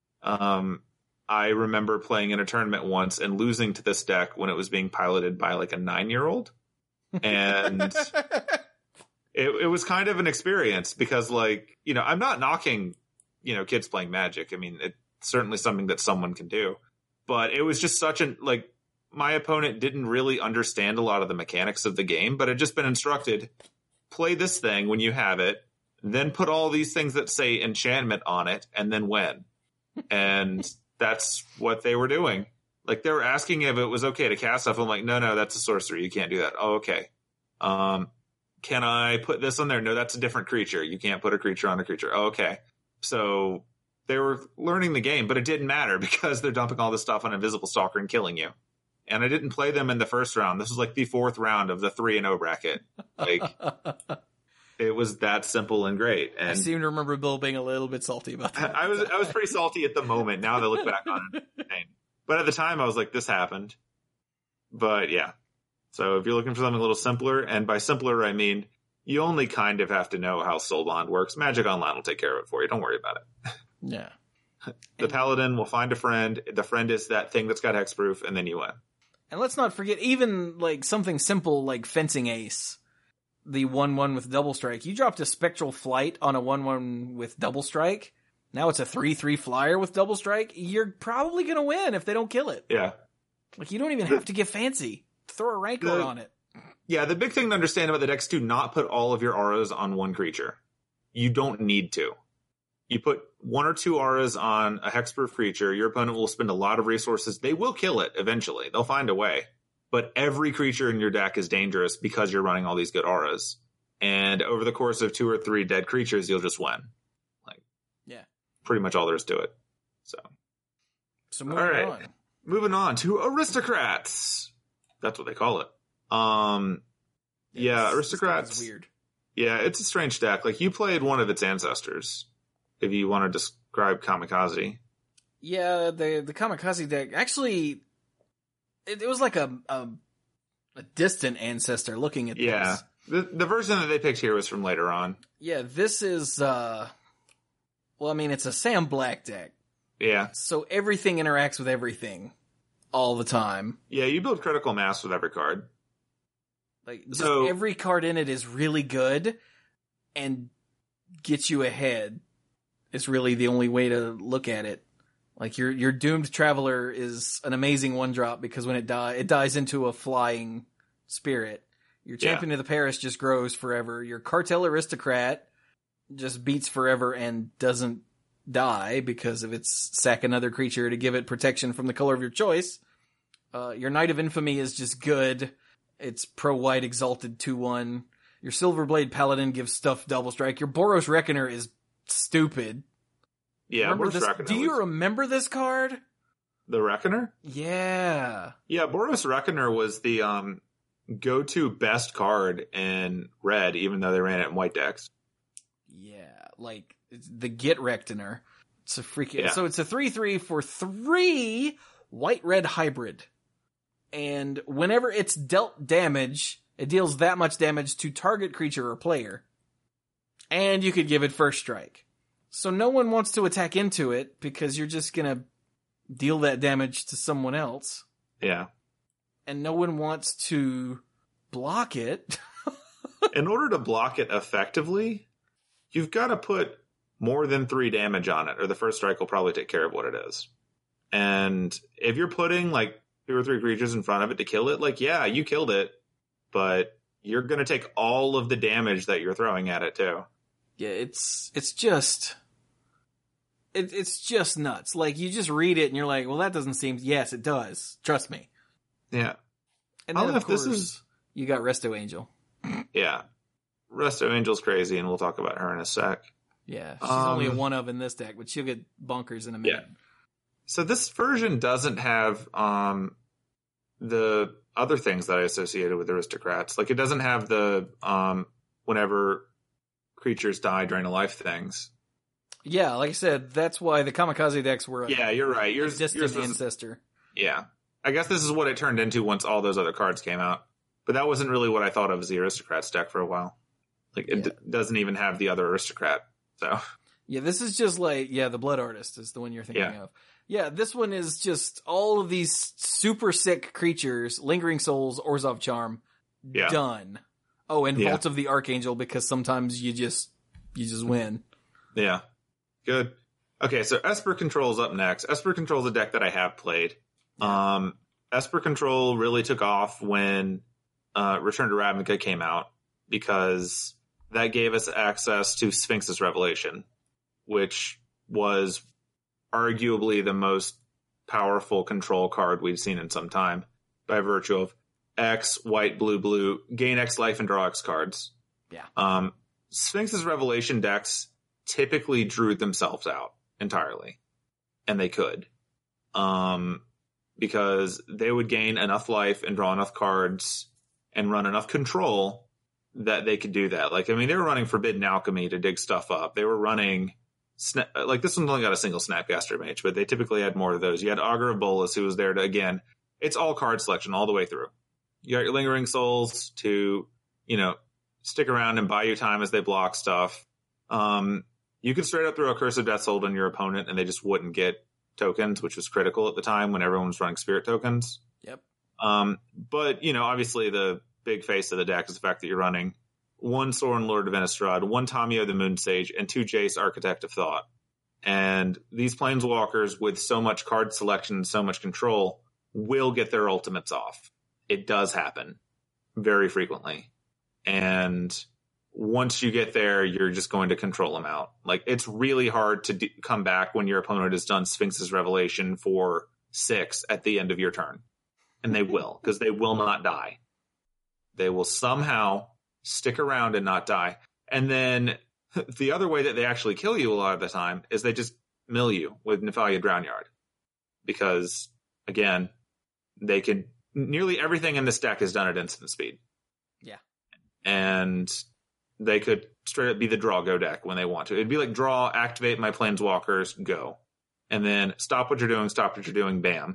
I remember playing in a tournament once and losing to this deck when it was being piloted by like a 9-year-old. And it was kind of an experience because, like, you know, I'm not knocking, you know, kids playing Magic. I mean, it's certainly something that someone can do. But it was just such an, like, my opponent didn't really understand a lot of the mechanics of the game, but had just been instructed, play this thing when you have it, then put all these things that say enchantment on it, and then win. And that's what they were doing. Like, they were asking if it was okay to cast stuff. I'm like, no, that's a sorcery. You can't do that. Oh, okay. Can I put this on there? No, that's a different creature. You can't put a creature on a creature. Oh, okay. So they were learning the game, but it didn't matter because they're dumping all this stuff on Invisible Stalker and killing you. And I didn't play them in the first round. This was like the 4th round of the 3-0 bracket. Like, it was that simple and great. And I seem to remember Bill being a little bit salty about that. I was pretty salty at the moment. Now that I look back on it, it's insane. But at the time, I was like, this happened. But yeah. So if you're looking for something a little simpler, and by simpler, I mean, you only kind of have to know how Soulbond works. Magic Online will take care of it for you. Don't worry about it. Yeah. The Paladin will find a friend. The friend is that thing that's got hexproof, and then you win. And let's not forget, even like something simple like Fencing Ace, the 1/1 with Double Strike. You dropped a Spectral Flight on a 1/1 with Double Strike. Now it's a 3/3 flyer with Double Strike. You're probably going to win if they don't kill it. Yeah. Like, you don't even have to get fancy. Throw a Rancor on it. Yeah, the big thing to understand about the deck is to not put all of your auras on one creature. You don't need to. You put 1 or 2 auras on a hexproof creature, your opponent will spend a lot of resources. They will kill it eventually. They'll find a way. But every creature in your deck is dangerous because you're running all these good auras. And over the course of 2 or 3 dead creatures, you'll just win. Like, yeah, pretty much all there is to it. So moving on. Moving on to Aristocrats. That's what they call it. Yeah, Aristocrats. This is weird. Yeah, it's a strange deck. Like, you played one of its ancestors, if you want to describe Kamikaze. Yeah, the Kamikaze deck, actually, it was like a distant ancestor looking at this. The version that they picked here was from later on. Yeah, this is, well, I mean, it's a Sam Black deck. Yeah. So everything interacts with everything all the time. Yeah, you build critical mass with every card. Like, just every card in it is really good and gets you ahead. It's really the only way to look at it. Like, your Doomed Traveler is an amazing 1-drop because when it dies into a flying spirit. Your Champion of the Parish just grows forever. Your Cartel Aristocrat just beats forever and doesn't die because of its sack another creature to give it protection from the color of your choice. Your Knight of Infamy is just good. It's pro-white exalted 2/1. Your Silverblade Paladin gives stuff double strike. Your Boros Reckoner is stupid. Yeah, Boros Reckoner. Do you remember this card? The Reckoner? Yeah. Yeah, Boros Reckoner was the go-to best card in red, even though they ran it in white decks. Yeah, like it's the Get Reckoner. It's a freaking so it's a 3/3 for 3 white-red hybrid. And whenever it's dealt damage, it deals that much damage to target creature or player. And you could give it first strike. So no one wants to attack into it because you're just gonna deal that damage to someone else. Yeah. And no one wants to block it. In order to block it effectively, you've got to put more than 3 damage on it, or the first strike will probably take care of what it is. And if you're putting like 2 or 3 creatures in front of it to kill it, like, yeah, you killed it, but you're going to take all of the damage that you're throwing at it too. Yeah, it's just nuts. Like, you just read it and you're like, well, that doesn't seem, yes, it does. Trust me. Yeah. And then, of course, you got Resto Angel. Yeah. Resto Angel's crazy, and we'll talk about her in a sec. Yeah, she's only a 1 of in this deck, but she'll get bonkers in a minute. So this version doesn't have the other things that I associated with aristocrats. Like, it doesn't have the whenever creatures die drain a life things. Yeah, like I said, that's why the kamikaze decks were Yeah, you're right. a distant ancestor. Yeah. I guess this is what it turned into once all those other cards came out. But that wasn't really what I thought of as the aristocrats deck for a while. Like, it doesn't even have the other aristocrat. So yeah, this is just like, the Blood Artist is the one you're thinking of. Yeah, this one is just all of these super sick creatures, Lingering Souls, Orzhov Charm, done. Oh, and Vault of the Archangel, because sometimes you just win. Yeah. Good. Okay, so Esper Control is up next. Esper Control is a deck that I have played. Esper Control really took off when Return to Ravnica came out, because that gave us access to Sphinx's Revelation, which was arguably the most powerful control card we've seen in some time, by virtue of X, white, blue, blue, gain X life and draw X cards. Yeah. Sphinx's Revelation decks typically drew themselves out entirely, and they could. Because they would gain enough life and draw enough cards and run enough control that they could do that. Like, I mean, they were running Forbidden Alchemy to dig stuff up. They were running, like, this one's only got a single Snapcaster Mage, but they typically had more of those. You had Augur of Bolas, who was there to, again, it's all card selection all the way through. You got your Lingering Souls to, stick around and buy you time as they block stuff. You could straight up throw a Curse of Death Sold on your opponent and they just wouldn't get tokens, which was critical at the time when everyone was running Spirit tokens. Yep. But, obviously the big face of the deck is the fact that you're running 1 Sorin Lord of Innistrad, 1 Tamiyo the Moon Sage, and 2 Jace Architect of Thought. And these planeswalkers with so much card selection and so much control will get their ultimates off. It does happen very frequently. And once you get there, you're just going to control them out. Like, it's really hard to come back when your opponent has done Sphinx's Revelation for 6 at the end of your turn. And they will, because they will not die. They will somehow stick around and not die. And then the other way that they actually kill you a lot of the time is they just mill you with Nephalia Drownyard. Because, again, nearly everything in this deck is done at instant speed. Yeah. And they could straight up be the draw go deck when they want to. It'd be like draw, activate my planeswalkers, go. And then stop what you're doing, bam.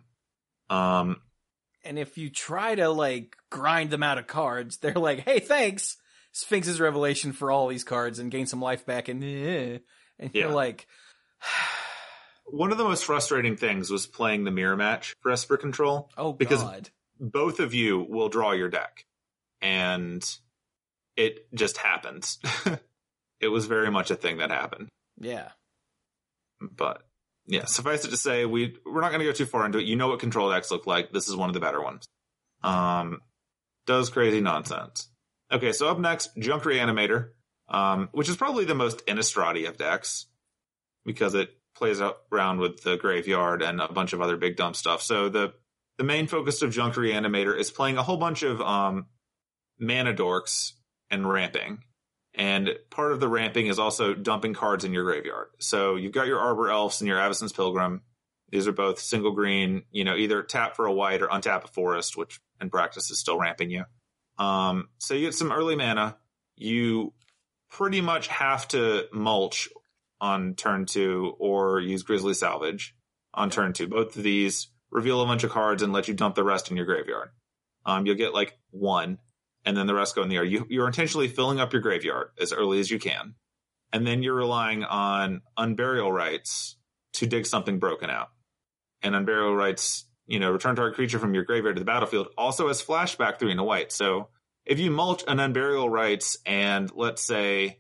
And if you try to, grind them out of cards, they're like, hey, thanks, Sphinx's Revelation for all these cards and gain some life back, and you're like... One of the most frustrating things was playing the mirror match for Esper Control. Oh, because God. Both of you will draw your deck. And it just happens. It was very much a thing that happened. Yeah. But, yeah, suffice it to say, we're not going to go too far into it. You know what control decks look like. This is one of the better ones. Does crazy nonsense. Okay, so up next, Junk Reanimator, which is probably the most Innistrad-y of decks, because it plays around with the graveyard and a bunch of other big dumb stuff. So the main focus of Junk Reanimator is playing a whole bunch of mana dorks and ramping. And part of the ramping is also dumping cards in your graveyard. So you've got your Arbor Elves and your Avacyn's Pilgrim. These are both single green, either tap for a white or untap a forest, which in practice is still ramping you. So you get some early mana. You pretty much have to mulch on turn 2 or use Grizzly Salvage on turn 2. Both of these reveal a bunch of cards and let you dump the rest in your graveyard. You'll get 1, and then the rest go in the air. You're intentionally filling up your graveyard as early as you can. And then you're relying on Unburial Rites to dig something broken out. And Unburial Rites, return target creature from your graveyard to the battlefield, also has flashback 3 and a white. So if you mulch an Unburial Rites and, let's say,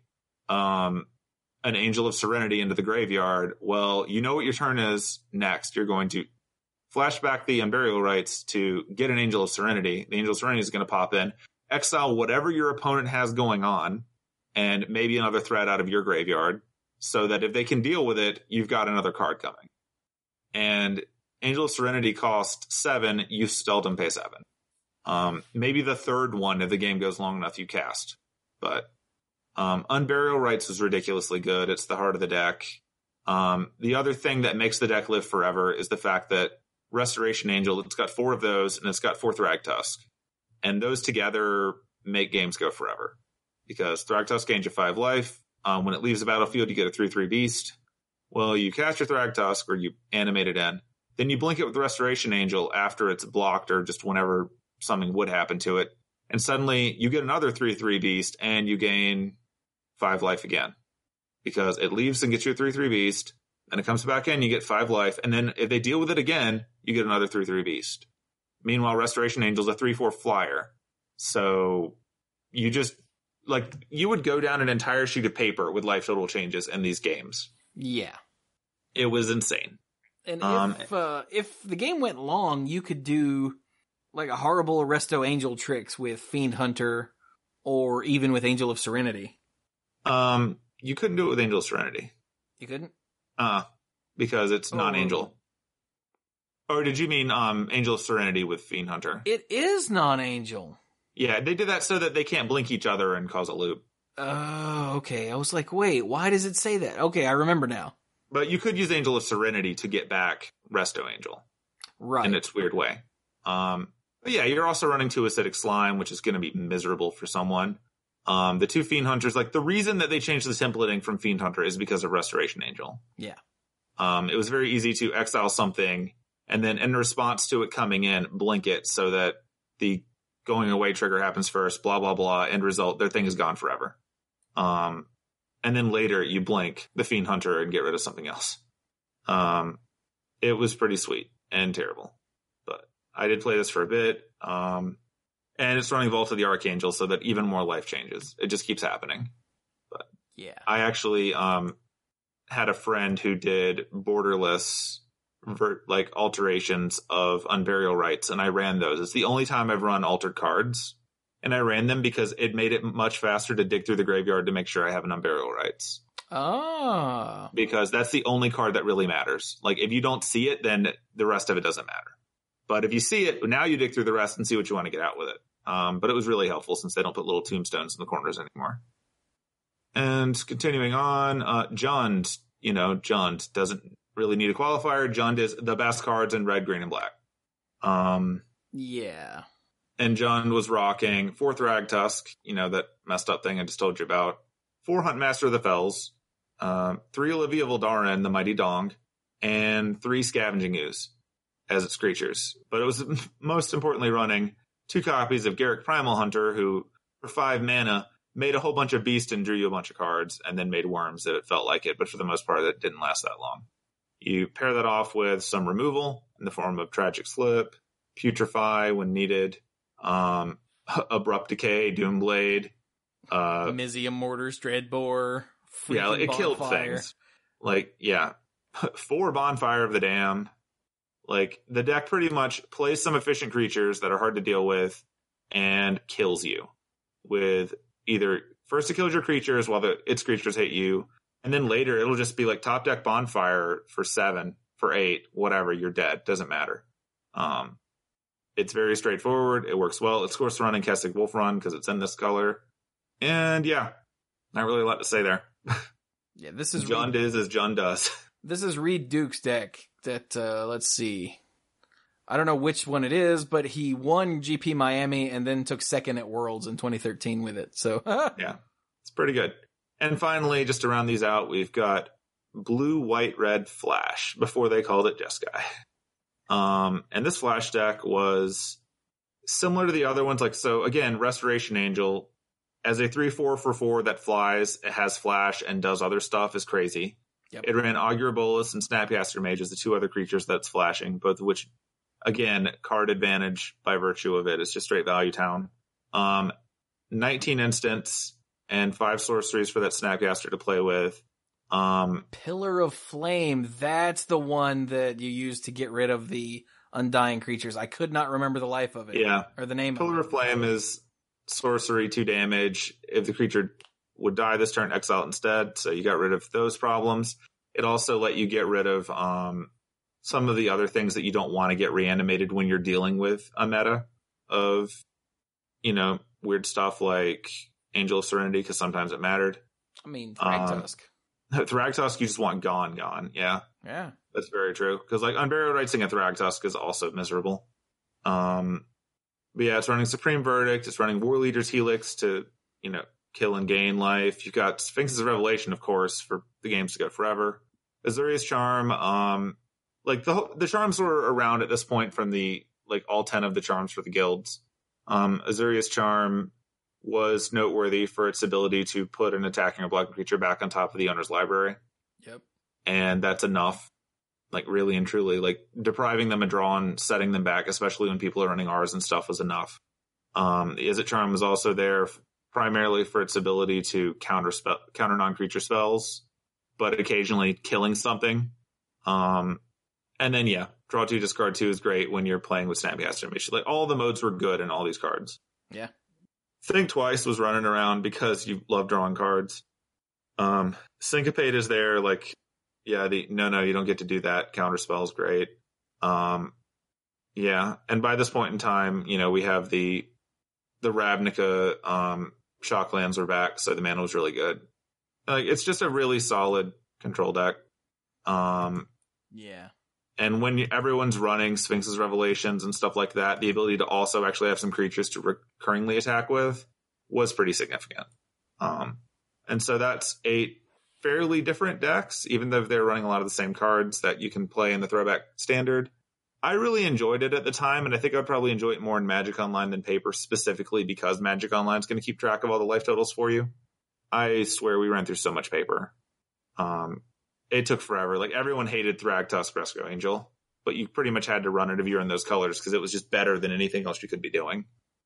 an Angel of Serenity into the graveyard, well, you know what your turn is next. You're going to flashback the Unburial Rites to get an Angel of Serenity. The Angel of Serenity is going to pop in, exile whatever your opponent has going on, and maybe another threat out of your graveyard, so that if they can deal with it, you've got another card coming. And Angel of Serenity cost 7, you seldom pay 7. Maybe the third one, if the game goes long enough, you cast. But Unburial Rites was ridiculously good. It's the heart of the deck. The other thing that makes the deck live forever is the fact that Restoration Angel, it's got 4 of those, and it's got 4 Thragtusk. And those together make games go forever. Because Thragtusk gains you 5 life. When it leaves the battlefield, you get a 3/3 beast. Well, you cast your Thragtusk, or you animate it in. Then you blink it with Restoration Angel after it's blocked, or just whenever something would happen to it. And suddenly, you get another 3/3 beast, and you gain 5 life again. Because it leaves and gets you a 3/3 beast, and it comes back in, you get 5 life, and then if they deal with it again, you get another 3/3 beast. Meanwhile, Restoration Angel's a 3/4 flyer. So you just, like, you would go down an entire sheet of paper with life total changes in these games. Yeah. It was insane. And if the game went long, you could do like a horrible Resto Angel tricks with Fiend Hunter, or even with Angel of Serenity. You couldn't do it with Angel of Serenity. You couldn't? Because it's non-angel. Or did you mean Angel of Serenity with Fiend Hunter? It is non-angel. Yeah, they did that so that they can't blink each other and cause a loop. Oh, okay. I was like, wait, why does it say that? Okay, I remember now. But you could use Angel of Serenity to get back Resto Angel. Right. In its weird way. But yeah, you're also running 2 Acidic Slime, which is going to be miserable for someone. The 2 Fiend Hunters, like, the reason that they changed the templating from Fiend Hunter is because of Restoration Angel. Yeah. It was very easy to exile something, and then in response to it coming in, blink it so that the going away trigger happens first, blah, blah, blah, end result, their thing is gone forever. And then later you blink the Fiend Hunter and get rid of something else. It was pretty sweet and terrible. But I did play this for a bit. And it's running Vault of the Archangel so that even more life changes. It just keeps happening. But yeah, I actually had a friend who did borderless alterations of Unburial Rites, and I ran those. It's the only time I've run altered cards. And I ran them because it made it much faster to dig through the graveyard to make sure I have an Unburial Rites. Oh. Because that's the only card that really matters. Like, if you don't see it, then the rest of it doesn't matter. But if you see it, now you dig through the rest and see what you want to get out with it. But it was really helpful since they don't put little tombstones in the corners anymore. And continuing on, Jund doesn't really need a qualifier. Jund is the best cards in red, green, and black. Yeah. And Jund was rocking 4 Thragtusk, that messed up thing I just told you about. 4 Huntmaster of the Fells, 3 Olivia Voldaren, the Mighty Dong, and 3 Scavenging Ooze as its creatures. But it was most importantly running 2 copies of Garruk Primal Hunter, who, for 5 mana, made a whole bunch of beasts and drew you a bunch of cards, and then made worms if it felt like it, but for the most part, it didn't last that long. You pair that off with some removal in the form of Tragic Slip, Putrefy when needed, Abrupt Decay, Doomblade, Mizium Mortars, Dreadbore. Yeah, it killed things. 4 Bonfire of the Damned. Like, the deck pretty much plays some efficient creatures that are hard to deal with and kills you with either first it kills your creatures while its creatures hit you, and then later it'll just be like top deck Bonfire for 7, for 8, whatever, you're dead. Doesn't matter. It's very straightforward. It works well. It's of course running Kessig Wolf Run because it's in this color. And yeah, not really a lot to say there. Yeah, this is Jund is as Jund does. This is Reed Duke's deck that, let's see. I don't know which one it is, but he won GP Miami and then took second at Worlds in 2013 with it. So yeah, it's pretty good. And finally, just to round these out, we've got Blue, White, Red Flash before they called it Jeskai. And this Flash deck was similar to the other ones. So again, Restoration Angel as a 3/4 for 4 that flies, it has Flash and does other stuff is crazy. Yep. It ran Augur Bolus and Snapcaster Mage as the 2 other creatures that's flashing, both of which, again, card advantage by virtue of it. It's just straight value town. 19 instants and 5 sorceries for that Snapcaster to play with. Pillar of Flame, that's the one that you use to get rid of the undying creatures. I could not remember the life of it. Yeah. Or the name Pillar of it. of Flame is sorcery, 2 damage. If the creature would die this turn, exile it instead. So you got rid of those problems. It also let you get rid of some of the other things that you don't want to get reanimated when you're dealing with a meta of, weird stuff like Angel of Serenity, because sometimes it mattered. I mean, Thragtusk. Thragtusk, you just want gone. Yeah, Yeah. that's very true. Because like Unburial Rites and Thragtusk is also miserable. But yeah, it's running Supreme Verdict. It's running War Leader's Helix to, kill and gain life. You've got Sphinx's Revelation, of course, for the games to go forever. Azuria's Charm, like the charms were around at this point from the, like, all 10 of the charms for the guilds. Azuria's Charm was noteworthy for its ability to put an attacking or blocking creature back on top of the owner's library. Yep. And that's enough. Like, really and truly, like, depriving them a draw and setting them back, especially when people are running R's and stuff, was enough. The Izzet Charm was also there primarily for its ability to counter non-creature spells, but occasionally killing something. And then, yeah, draw 2, discard 2 is great when you're playing with Snapcaster Animation. Like, all the modes were good in all these cards. Yeah. Think Twice was running around because you love drawing cards. Syncopate is there, like, yeah, no, you don't get to do that. Counterspell is great. Yeah, and by this point in time, we have the Ravnica Shocklands were back, so the mana was really good. Like, it's just a really solid control deck. Yeah. And when everyone's running Sphinx's Revelations and stuff like that, the ability to also actually have some creatures to recurringly attack with was pretty significant. And so that's 8 fairly different decks, even though they're running a lot of the same cards that you can play in the Throwback Standard. I really enjoyed it at the time, and I think I'd probably enjoy it more in Magic Online than Paper, specifically because Magic Online is going to keep track of all the life totals for you. I swear we ran through so much Paper. It took forever. Like, everyone hated Thragtusk Rescue Angel, but you pretty much had to run it if you were in those colors because it was just better than anything else you could be doing.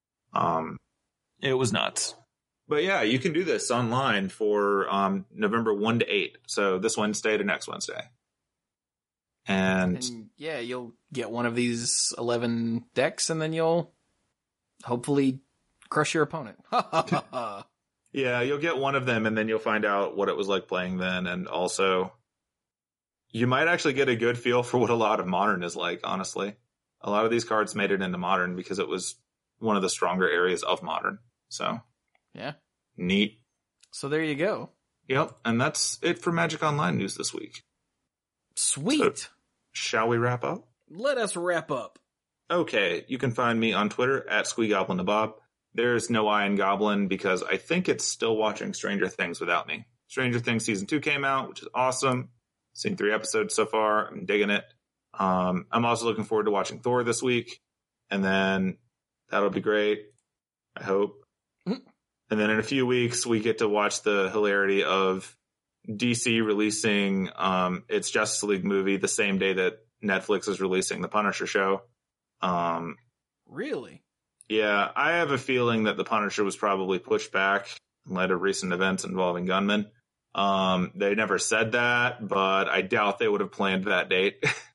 It was nuts. But yeah, you can do this online for November 1 to 8. So this Wednesday to next Wednesday. And yeah, you'll get one of these 11 decks, and then you'll hopefully crush your opponent. yeah, you'll get one of them, and then you'll find out what it was like playing then. And also, you might actually get a good feel for what a lot of Modern is like, honestly. A lot of these cards made it into Modern because it was one of the stronger areas of Modern. So, yeah. Neat. So there you go. Yep, and that's it for Magic Online news this week. Sweet. So, shall we wrap up? Let us wrap up. Okay, you can find me on Twitter at SqueeGoblinTheBob. There's no I in Goblin because I think it's still watching Stranger Things without me. Stranger Things Season 2 came out, which is awesome. Seen 3 episodes so far. I'm digging it. I'm also looking forward to watching Thor this week. And then that'll be great. I hope. And then in a few weeks, we get to watch the hilarity of DC releasing its Justice League movie the same day that Netflix is releasing the Punisher show. Really? Yeah, I have a feeling that the Punisher was probably pushed back in light of recent events involving gunmen. They never said that, but I doubt they would have planned that date.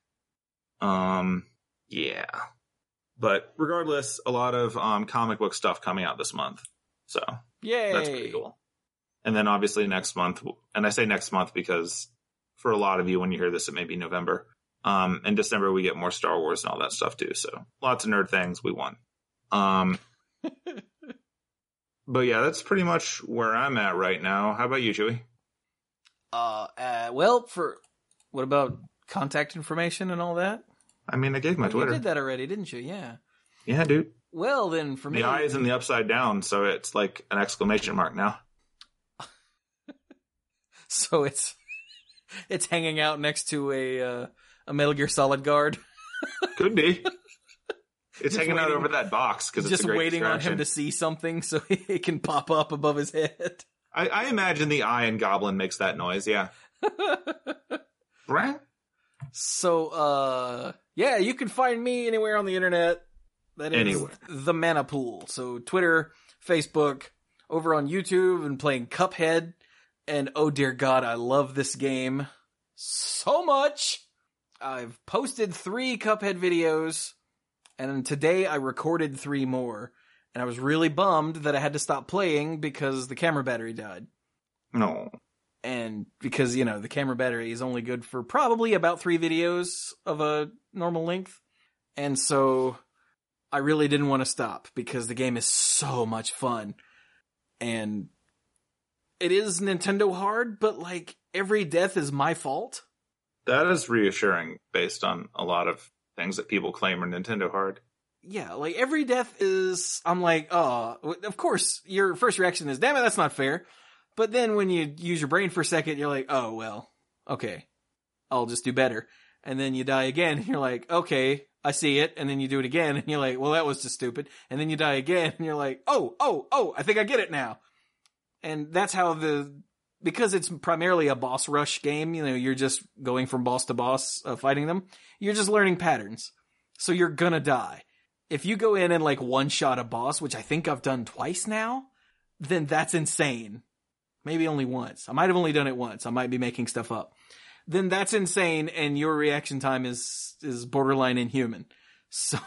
Yeah. But regardless, a lot of comic book stuff coming out this month. So yay, that's pretty cool. And then obviously next month, and I say next month because for a lot of you, when you hear this, it may be November. In December, we get more Star Wars and all that stuff too. So lots of nerd things. We won. But yeah, that's pretty much where I'm at right now. How about you, Chewy? Well, what about contact information and all that? I mean, I gave my Twitter. You did that already, didn't you? Yeah. Yeah, dude. Well, then for me, the I is in the upside down, so it's like an exclamation mark now. So it's hanging out next to a Metal Gear Solid guard. Could be. It's hanging out over that box because it's just a great waiting on him to see something so it can pop up above his head. I imagine the I in Goblin makes that noise. Yeah. So, yeah, you can find me anywhere on the internet. That is anywhere. The Mana Pool. So Twitter, Facebook, over on YouTube, and playing Cuphead. And oh dear God, I love this game so much. I've posted 3 Cuphead videos, and today I recorded 3 more. And I was really bummed that I had to stop playing because the camera battery died. No. And because, the camera battery is only good for probably about 3 videos of a normal length. And so I really didn't want to stop because the game is so much fun. And it is Nintendo hard, but like every death is my fault. That is reassuring based on a lot of things that people claim are Nintendo hard. Yeah, like every death is, I'm like, oh, of course your first reaction is, damn it, that's not fair. But then when you use your brain for a second, you're like, oh, well, okay, I'll just do better. And then you die again, and you're like, okay, I see it. And then you do it again, and you're like, well, that was just stupid. And then you die again, and you're like, oh, I think I get it now. And that's how because it's primarily a boss rush game, you're just going from boss to boss, fighting them. You're just learning patterns. So you're gonna die. If you go in and like one-shot a boss, which I think I've done twice now, then that's insane. Maybe only once. I might have only done it once. I might be making stuff up. Then that's insane, and your reaction time is borderline inhuman. So,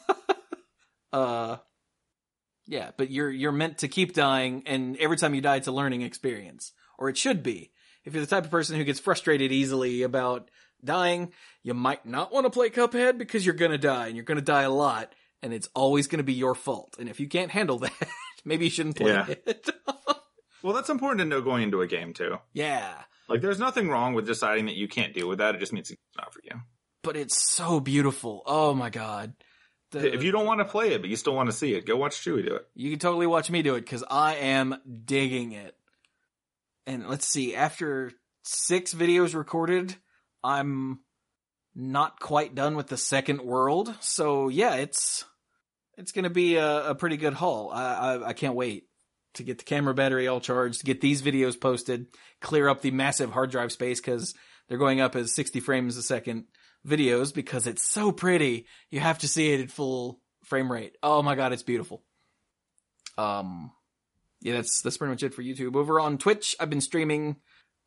yeah, but you're meant to keep dying, and every time you die, it's a learning experience. Or it should be. If you're the type of person who gets frustrated easily about dying, you might not want to play Cuphead because you're gonna die, and you're gonna die a lot, and it's always gonna be your fault. And if you can't handle that, maybe you shouldn't play it. Well, that's important to know going into a game, too. Yeah. Like, there's nothing wrong with deciding that you can't deal with that. It just means it's not for you. But it's so beautiful. Oh, my God. If you don't want to play it, but you still want to see it, go watch Chewie do it. You can totally watch me do it, because I am digging it. And let's see, after 6 videos recorded, I'm not quite done with the second world. So, yeah, it's going to be a pretty good haul. I can't wait to get the camera battery all charged, get these videos posted, clear up the massive hard drive space, because they're going up as 60 frames a second videos, because it's so pretty. You have to see it at full frame rate. Oh my God, it's beautiful. Yeah, that's pretty much it for YouTube. Over on Twitch, I've been streaming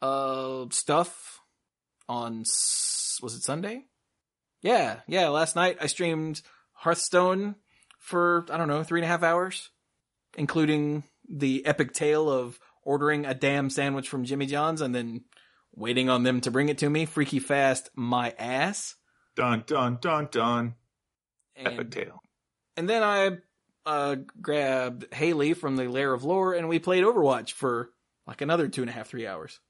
stuff on, was it Sunday? Yeah, last night I streamed Hearthstone for, 3.5 hours, including the epic tale of ordering a damn sandwich from Jimmy John's and then waiting on them to bring it to me. Freaky fast, my ass. Dun, dun, dun, dun. Epic tale. And then I grabbed Haley from the Lair of Lore, and we played Overwatch for like another 2.5, 3 hours.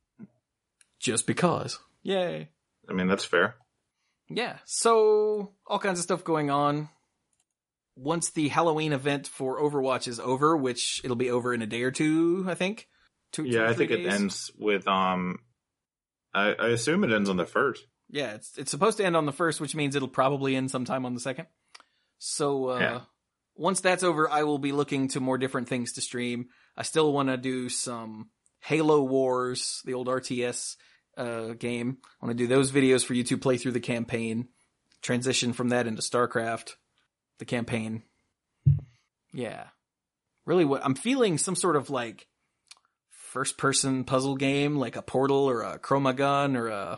Just because. Yay. I mean, that's fair. Yeah, so all kinds of stuff going on. Once the Halloween event for Overwatch is over, which it'll be over in a day or two, I think. I think it ends with, I assume it ends on the 1st. Yeah, it's supposed to end on the 1st, which means it'll probably end sometime on the 2nd. So, once that's over, I will be looking to more different things to stream. I still want to do some Halo Wars, the old RTS game. I want to do those videos for you to play through the campaign, transition from that into StarCraft. The campaign. Yeah. Really what I'm feeling, some sort of like first person puzzle game, like a Portal or a Chromagun or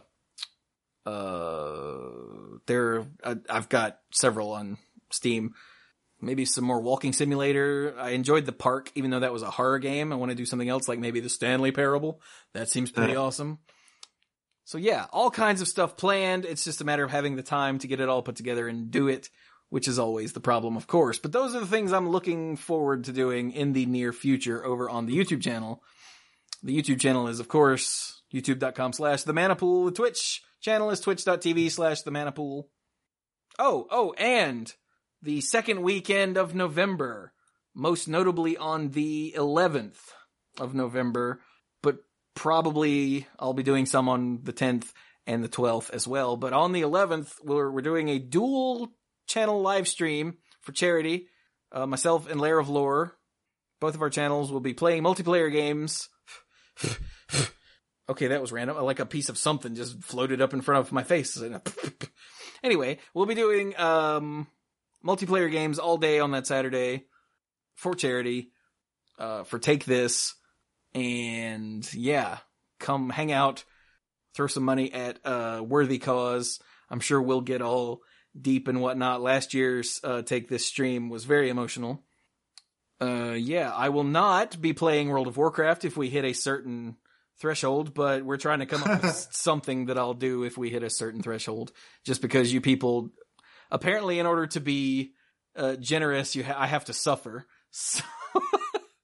I've got several on Steam. Maybe some more walking simulator. I enjoyed The Park, even though that was a horror game. I want to do something else, like maybe the Stanley Parable. That seems pretty awesome. So yeah, all kinds of stuff planned. It's just a matter of having the time to get it all put together and do it, which is always the problem, of course. But those are the things I'm looking forward to doing in the near future over on the YouTube channel. The YouTube channel is, of course, youtube.com/themanapool. The Twitch channel is twitch.tv/themanapool. Oh, and the second weekend of November, most notably on the 11th of November, but probably I'll be doing some on the 10th and the 12th as well. But on the 11th, we're doing a dual channel live stream for charity. Myself and Lair of Lore, both of our channels will be playing multiplayer games. Okay, that was random. Like a piece of something just floated up in front of my face. Anyway, we'll be doing multiplayer games all day on that Saturday for charity, for Take This. And yeah, come hang out, throw some money at a worthy cause. I'm sure we'll get all deep and whatnot. Last year's Take This stream was very emotional. Yeah, I will not be playing World of Warcraft if we hit a certain threshold, but we're trying to come up with something that I'll do if we hit a certain threshold. Just because you people, apparently in order to be generous, I have to suffer. So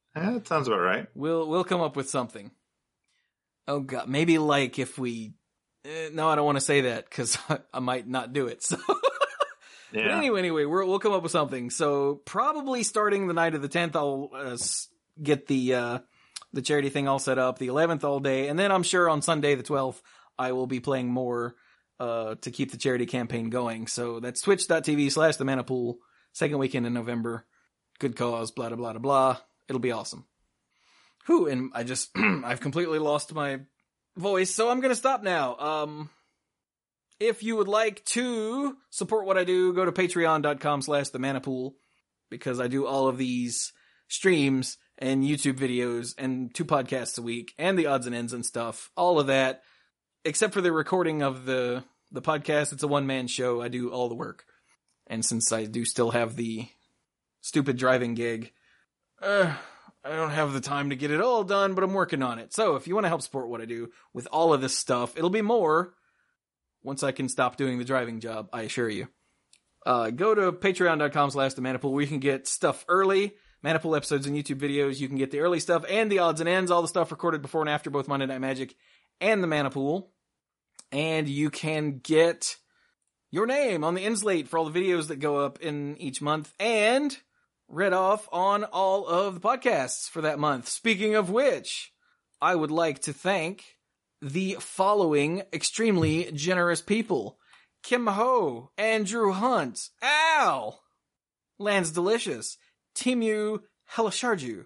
That sounds about right. We'll come up with something. Oh god, maybe like if we. No, I don't want to say that because I might not do it. So. Yeah. But anyway, we'll come up with something. So probably starting the night of the 10th, I'll get the charity thing all set up. The 11th all day, and then I'm sure on Sunday the 12th I will be playing more to keep the charity campaign going. So that's twitch.tv/the Mana Pool. Second weekend in November. Good cause. Blah blah blah blah. It'll be awesome. Whew, and I just I've completely lost my voice, so I'm gonna stop now. If you would like to support what I do, go to patreon.com/the Mana Pool, because I do all of these streams and YouTube videos and 2 podcasts a week and the odds and ends and stuff. All of that, except for the recording of the podcast. It's a one-man show. I do all the work. And since I do still have the stupid driving gig, I don't have the time to get it all done, but I'm working on it. So if you want to help support what I do with all of this stuff, it'll be more once I can stop doing the driving job, I assure you. Go to patreon.com/the Mana Pool where you can get stuff early, Mana Pool episodes and YouTube videos. You can get the early stuff and the odds and ends, all the stuff recorded before and after both Monday Night Magic and the Mana Pool. And you can get your name on the end slate for all the videos that go up in each month and read off on all of the podcasts for that month. Speaking of which, I would like to thank the following extremely generous people: Kim Ho, Andrew Hunt, Al, Lance Delicious, Timu Hellasharju,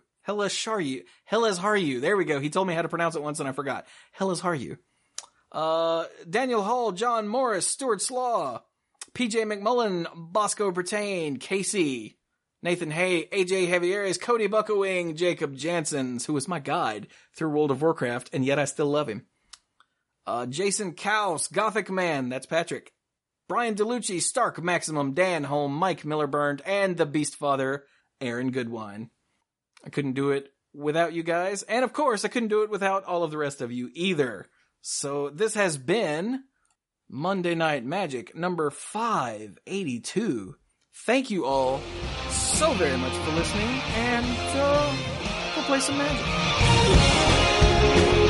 there we go. He told me how to pronounce it once and I forgot. Hellasharju. Daniel Hall, John Morris, Stuart Slaw, PJ McMullen, Bosco Bertain, Casey, Nathan Hay, AJ Javieres, Cody Buckowing, Jacob Jansons, who was my guide through World of Warcraft, and yet I still love him. Jason Kaus, Gothic Man, that's Patrick. Brian DeLucci, Stark Maximum, Dan Holm, Mike Millerburned, and the Beast Father, Aaron Goodwine. I couldn't do it without you guys, and of course I couldn't do it without all of the rest of you either. So this has been Monday Night Magic number 582. Thank you all so very much for listening, and go play some Magic.